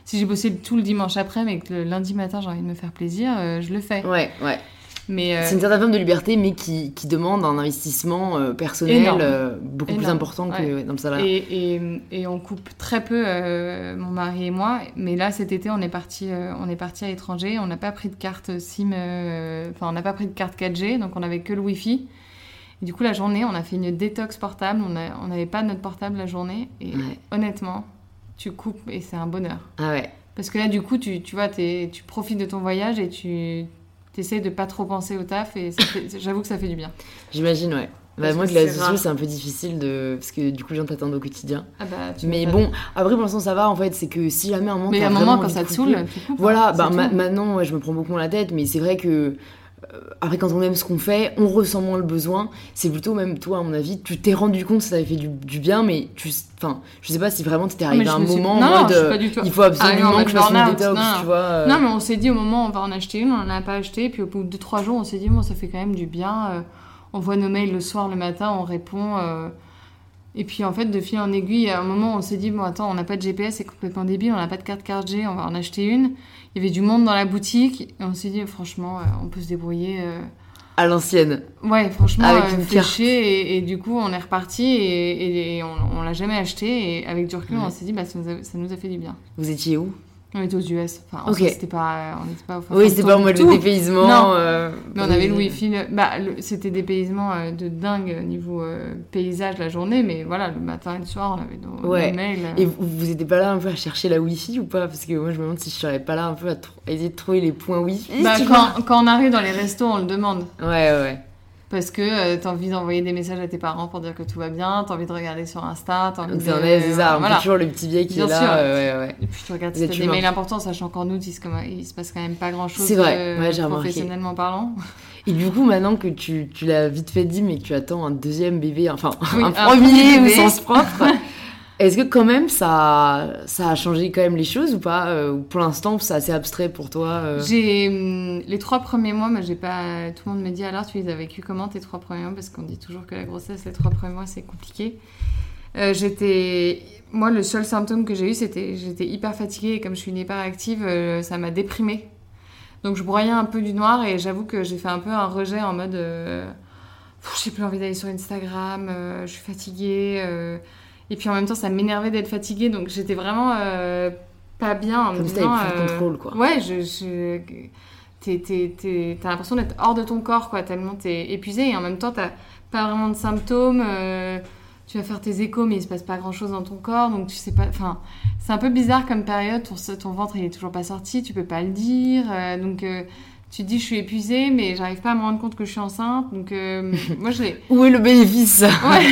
Speaker 2: si j'ai bossé tout le dimanche après, mais que le lundi matin j'ai envie de me faire plaisir, euh, je le fais.
Speaker 1: Ouais, ouais.
Speaker 2: Mais euh...
Speaker 1: c'est une certaine forme de liberté, mais qui, qui demande un investissement euh, personnel euh, beaucoup Énorme. plus important que ouais. dans le salariat.
Speaker 2: Et, et, et on coupe très peu, euh, mon mari et moi. Mais là, cet été, on est parti, euh, on est parti à l'étranger. On n'a pas pris de carte SIM, enfin, euh, on n'a pas pris de carte quatre G, donc on n'avait que le Wi-Fi. Et du coup, la journée, on a fait une détox portable. On n'avait pas notre portable la journée. Et ouais. honnêtement, tu coupes et c'est un bonheur.
Speaker 1: Ah ouais.
Speaker 2: Parce que là, du coup, tu, tu vois, t'es, tu profites de ton voyage et tu... T'essayes de pas trop penser au taf et ça fait, j'avoue que ça fait du bien.
Speaker 1: J'imagine, ouais. Bah, moi, de la sociaux, c'est un peu difficile de... parce que du coup, les gens t'attendent au quotidien.
Speaker 2: Ah bah, tu
Speaker 1: mais bon, après, pour l'instant, ça va en fait. C'est que si jamais un moment.
Speaker 2: Mais à un moment, quand ça te saoule, tu coupes.
Speaker 1: Voilà, bah, ma- maintenant, ouais, je me prends beaucoup la tête, mais c'est vrai que. Euh, après, quand on aime ce qu'on fait, on ressent moins le besoin. C'est plutôt, même toi, à mon avis, tu t'es rendu compte que ça avait fait du, du bien, mais tu. Enfin, je sais pas si vraiment t'étais arrivé à un moment
Speaker 2: suis... non,
Speaker 1: en mode.
Speaker 2: Non, pas du tout.
Speaker 1: Il faut absolument que je fasse une détox,
Speaker 2: non,
Speaker 1: tu vois. Euh...
Speaker 2: Non, mais on s'est dit au moment où on va en acheter une, on en a pas acheté, puis au bout de deux trois jours, on s'est dit, bon, ça fait quand même du bien. Euh, on voit nos mails le soir, le matin, on répond. Euh... Et puis en fait, de fil en aiguille, à un moment, on s'est dit, bon, attends, on n'a pas de G P S, c'est complètement débile, on n'a pas de carte quatre G, on va en acheter une. Il y avait du monde dans la boutique, et on s'est dit, franchement, on peut se débrouiller. Euh...
Speaker 1: À l'ancienne.
Speaker 2: Ouais, franchement,
Speaker 1: avec
Speaker 2: euh,
Speaker 1: une
Speaker 2: fait
Speaker 1: carte.
Speaker 2: chier, et, et du coup, on est reparti, et, et, et on, on l'a jamais acheté, et avec du recul, ouais. on s'est dit, bah, ça nous, a, ça nous a fait du bien.
Speaker 1: Vous étiez où ?
Speaker 2: On était aux U S. Enfin, en
Speaker 1: ok.
Speaker 2: fait, c'était pas, on n'était pas au fin
Speaker 1: Oui, c'était pas en mode de dépaysement.
Speaker 2: Non,
Speaker 1: euh,
Speaker 2: mais on avait le Wi-Fi. Le... Bah, le... c'était dépaysement euh, de dingue niveau euh, paysage la journée, mais voilà, le matin et le soir, on avait nos,
Speaker 1: ouais.
Speaker 2: nos mails.
Speaker 1: Et vous, vous étiez pas là un peu à chercher la Wi-Fi ou pas ? Parce que moi, je me demande si je serais pas là un peu à, tr- à essayer de trouver les points Wi-Fi.
Speaker 2: Bah, quand, quand on arrive dans les restos, on le demande.
Speaker 1: Ouais, ouais.
Speaker 2: Parce que euh, t'as envie d'envoyer des messages à tes parents pour dire que tout va bien, t'as envie de regarder sur Insta, t'as envie
Speaker 1: Donc,
Speaker 2: de...
Speaker 1: C'est, c'est ça, on
Speaker 2: voilà.
Speaker 1: peut toujours le petit biais qui
Speaker 2: bien
Speaker 1: est là.
Speaker 2: sûr.
Speaker 1: Euh, ouais, ouais.
Speaker 2: Et puis tu regardes si t'as des mails importants, sachant qu'en août, il se, il se passe quand même pas grand-chose
Speaker 1: c'est vrai.
Speaker 2: Euh,
Speaker 1: ouais, j'ai
Speaker 2: professionnellement
Speaker 1: remarqué.
Speaker 2: parlant.
Speaker 1: Et du coup, maintenant que tu, tu l'as vite fait dit, mais que tu attends un deuxième bébé, enfin
Speaker 2: oui,
Speaker 1: un,
Speaker 2: un
Speaker 1: premier
Speaker 2: bébé.
Speaker 1: Au sens propre, est-ce que quand même ça, ça a changé quand même les choses ou pas euh, ou pour l'instant, c'est assez abstrait pour toi euh...
Speaker 2: J'ai hum, les trois premiers mois, moi j'ai pas. Tout le monde me dit alors tu les as vécu comment tes trois premiers mois parce qu'on dit toujours que la grossesse les trois premiers mois c'est compliqué. Euh, j'étais, moi le seul symptôme que j'ai eu c'était j'étais hyper fatiguée et comme je suis une hyperactive, euh, ça m'a déprimée. Donc je broyais un peu du noir et j'avoue que j'ai fait un peu un rejet en mode euh, j'ai plus envie d'aller sur Instagram, euh, je suis fatiguée. Euh, Et puis en même temps, ça m'énervait d'être fatiguée, donc j'étais vraiment euh, pas bien en
Speaker 1: Comme
Speaker 2: me
Speaker 1: si
Speaker 2: disant...
Speaker 1: t'avais plus
Speaker 2: euh,
Speaker 1: de contrôle, quoi.
Speaker 2: Ouais, je, je, t'es, t'es, t'es, t'as l'impression d'être hors de ton corps, quoi, tellement t'es épuisée, et en même temps, t'as pas vraiment de symptômes, euh, tu vas faire tes échos, mais il se passe pas grand-chose dans ton corps, donc tu sais pas... Enfin, c'est un peu bizarre comme période, ton, ton ventre, il est toujours pas sorti, tu peux pas le dire, euh, donc... Euh, tu te dis, je suis épuisée, mais j'arrive pas à me rendre compte que je suis enceinte. Donc, euh, moi, je l'ai...
Speaker 1: Où est le bénéfice ?
Speaker 2: Ouais.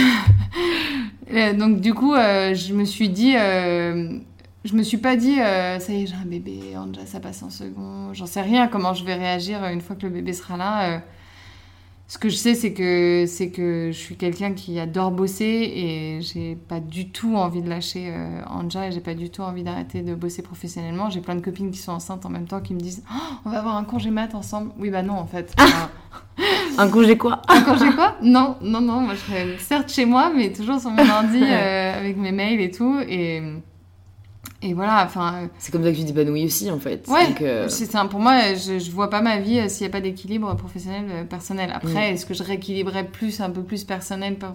Speaker 2: euh, donc, du coup, euh, je me suis dit... Euh, je me suis pas dit, euh, ça y est, j'ai un bébé, Anja, ça passe en second. J'en sais rien comment je vais réagir une fois que le bébé sera là. Euh, ce que je sais, c'est que, c'est que je suis quelqu'un qui adore bosser et j'ai pas du tout envie de lâcher euh, Anja et j'ai pas du tout envie d'arrêter de bosser professionnellement. J'ai plein de copines qui sont enceintes en même temps qui me disent oh, on va avoir un congé mat ensemble. Oui, bah non, en fait.
Speaker 1: Ah un congé quoi
Speaker 2: Un congé quoi Non, non, non. Moi, je serais certes chez moi, mais toujours sur mon ordi euh, avec mes mails et tout. Et... Et voilà, enfin...
Speaker 1: C'est comme ça que tu t'épanouis aussi, en fait.
Speaker 2: Ouais,
Speaker 1: donc, euh...
Speaker 2: c'est ça. Pour moi, je, je vois pas ma vie euh, s'il n'y a pas d'équilibre professionnel-personnel. Après, mmh. est-ce que je rééquilibrerais plus, un peu plus personnel-professionnel ?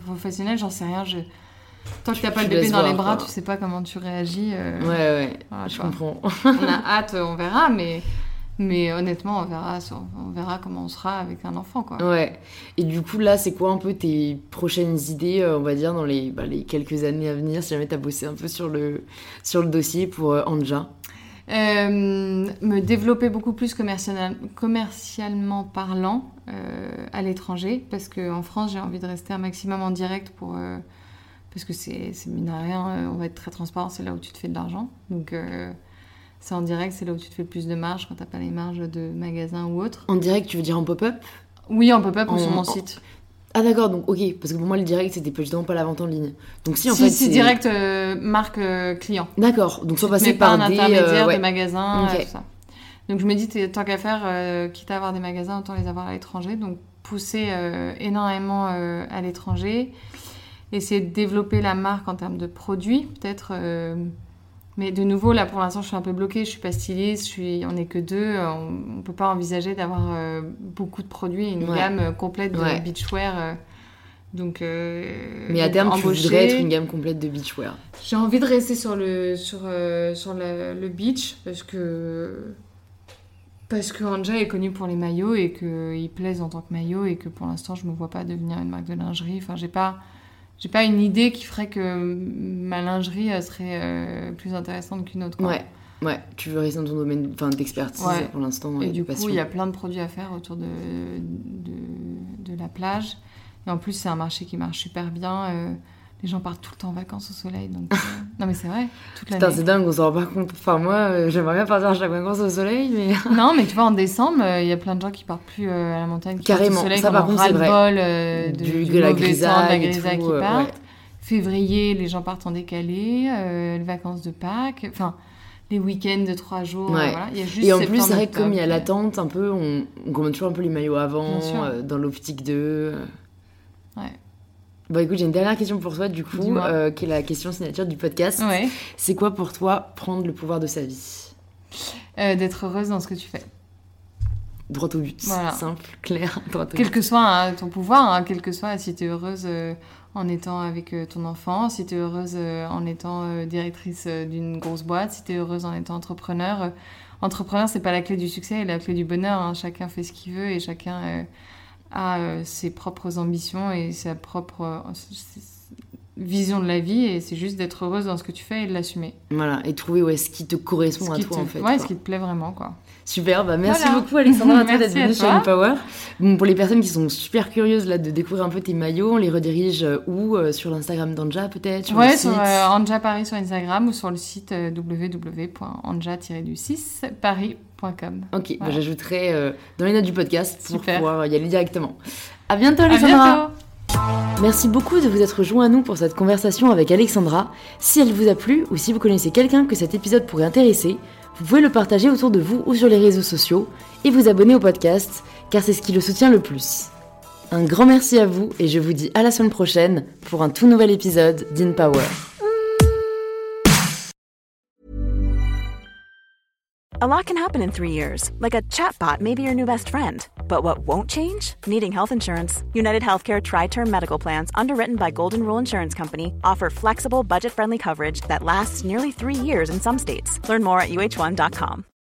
Speaker 2: J'en sais rien. Je... Tant que t'as pas le bébé dans voir, les bras, quoi. Tu sais pas comment tu réagis. Euh...
Speaker 1: Ouais, ouais,
Speaker 2: voilà,
Speaker 1: je comprends.
Speaker 2: On a hâte, on verra, mais... Mais honnêtement, on verra, on verra comment on sera avec un enfant, quoi.
Speaker 1: Ouais. Et du coup, là, c'est quoi un peu tes prochaines idées, on va dire, dans les, bah, les quelques années à venir, si jamais t'as bossé un peu sur le, sur le dossier pour euh, Anja ?
Speaker 2: euh, Me développer beaucoup plus commercial, commercialement parlant euh, à l'étranger, parce qu'en France, j'ai envie de rester un maximum en direct pour... Euh, parce que c'est, c'est mine à rien, on va être très transparent, c'est là où tu te fais de l'argent. Donc... Euh, c'est en direct, c'est là où tu te fais le plus de marge quand t'as pas les marges de magasin ou autre.
Speaker 1: En direct, tu veux dire en pop-up ?
Speaker 2: Oui, en pop-up en... ou sur mon
Speaker 1: en...
Speaker 2: site.
Speaker 1: Ah d'accord, donc ok, parce que pour moi le direct c'était justement pas la vente en ligne. Donc si en
Speaker 2: si,
Speaker 1: fait
Speaker 2: si,
Speaker 1: c'est
Speaker 2: direct euh, marque euh, client.
Speaker 1: D'accord, donc soit
Speaker 2: tu
Speaker 1: passer
Speaker 2: par
Speaker 1: par
Speaker 2: un
Speaker 1: des
Speaker 2: intermédiaire
Speaker 1: euh, ouais.
Speaker 2: de magasins,
Speaker 1: okay.
Speaker 2: euh, tout ça. Donc je me dis tant qu'à faire, euh, quitte à avoir des magasins, autant les avoir à l'étranger. Donc pousser euh, énormément euh, à l'étranger, essayer de développer la marque en termes de produits, peut-être. Euh, Mais de nouveau, là, pour l'instant, je suis un peu bloquée. Je suis pas styliste, je suis... on n'est que deux. On ne peut pas envisager d'avoir euh, beaucoup de produits, une ouais. gamme complète de ouais. beachwear. Euh, donc, euh,
Speaker 1: Mais à
Speaker 2: donc,
Speaker 1: terme,
Speaker 2: embaucher...
Speaker 1: tu voudrais être une gamme complète de beachwear.
Speaker 2: J'ai envie de rester sur le, sur, euh, sur la, le beach parce que... Parce que Anja est connue pour les maillots et qu'ils plaisent en tant que maillot et que pour l'instant, je ne me vois pas devenir une marque de lingerie. Enfin, j'ai pas, j'ai pas une idée qui ferait que ma lingerie serait euh, plus intéressante qu'une autre. Quoi.
Speaker 1: Ouais, ouais. Tu veux rester dans ton domaine d'expertise ouais. pour l'instant.
Speaker 2: Et,
Speaker 1: et
Speaker 2: du
Speaker 1: passion.
Speaker 2: coup, il y a plein de produits à faire autour de, de, de la plage. Et en plus, c'est un marché qui marche super bien. Euh, Les gens partent tout le temps en vacances au soleil, donc... Euh... non, mais c'est vrai, toute l'année.
Speaker 1: Putain, c'est dingue, on s'en rend pas compte. Enfin, moi, euh, j'aimerais bien partir à chaque vacances au soleil, mais...
Speaker 2: non, mais tu vois, en décembre, il euh, y a plein de gens qui partent plus euh, à la montagne, qui
Speaker 1: Carrément,
Speaker 2: partent au soleil,
Speaker 1: ça, par contre, c'est vrai.
Speaker 2: Ras-le-bol euh, de,
Speaker 1: du,
Speaker 2: du
Speaker 1: de la grisaille,
Speaker 2: de la grisaille qui
Speaker 1: euh,
Speaker 2: partent.
Speaker 1: Ouais.
Speaker 2: Février, les gens partent en décalé, euh, les vacances de Pâques, enfin... les week-ends de trois jours,
Speaker 1: ouais.
Speaker 2: voilà. Il y a juste
Speaker 1: et en plus, c'est vrai que comme il y a
Speaker 2: et...
Speaker 1: l'attente, un peu, on, on commande toujours un peu les maillots avant, euh, dans l'optique de...
Speaker 2: Ouais.
Speaker 1: Bon, écoute, j'ai une dernière question pour toi, du coup, euh, qui est la question signature du podcast.
Speaker 2: Ouais.
Speaker 1: C'est quoi pour toi prendre le pouvoir de sa vie ?
Speaker 2: euh, D'être heureuse dans ce que tu fais.
Speaker 1: Droit au but, voilà. Simple, clair, droit au
Speaker 2: quel
Speaker 1: but.
Speaker 2: Que soit hein, ton pouvoir, hein, quel que soit, si tu es heureuse euh, en étant avec euh, ton enfant, si tu es heureuse euh, en étant euh, directrice euh, d'une grosse boîte, si tu es heureuse en étant entrepreneur. Euh, entrepreneur, c'est pas la clé du succès, c'est la clé du bonheur. Hein. Chacun fait ce qu'il veut et chacun... Euh, a euh, ses propres ambitions et sa propre euh, vision de la vie et c'est juste d'être heureuse dans ce que tu fais et de l'assumer.
Speaker 1: Voilà, et trouver ouais, ce qui te correspond
Speaker 2: ce
Speaker 1: à
Speaker 2: qui
Speaker 1: toi
Speaker 2: te...
Speaker 1: en fait.
Speaker 2: Ouais,
Speaker 1: quoi.
Speaker 2: Ce qui te plaît vraiment quoi.
Speaker 1: Super, bah merci
Speaker 2: voilà.
Speaker 1: beaucoup Alexandra à toi d'être venue
Speaker 2: à
Speaker 1: sur InPower. Bon, pour les personnes qui sont super curieuses là, de découvrir un peu tes maillots, on les redirige où euh, sur l'Instagram d'Anja peut-être sur
Speaker 2: Ouais,
Speaker 1: le
Speaker 2: sur
Speaker 1: site.
Speaker 2: euh, Anja Paris sur Instagram ou sur le site euh, w w w point anja tiret six paris point com.
Speaker 1: Ok,
Speaker 2: voilà.
Speaker 1: bah, j'ajouterai euh, dans les notes du podcast pour
Speaker 2: Super.
Speaker 1: pouvoir y aller directement. À bientôt Alexandra.
Speaker 2: À bientôt.
Speaker 1: Merci beaucoup de vous être joint à nous pour cette conversation avec Alexandra. Si elle vous a plu ou si vous connaissez quelqu'un que cet épisode pourrait intéresser, vous pouvez le partager autour de vous ou sur les réseaux sociaux et vous abonner au podcast car c'est ce qui le soutient le plus. Un grand merci à vous et je vous dis à la semaine prochaine pour un tout nouvel épisode d'InPower.
Speaker 3: A lot can happen in three years, like a chatbot may be your new best friend. But what won't change? Needing health insurance. United Healthcare Tri-Term Medical Plans, underwritten by Golden Rule Insurance Company, offer flexible, budget-friendly coverage that lasts nearly three years in some states. Learn more at U H one dot com.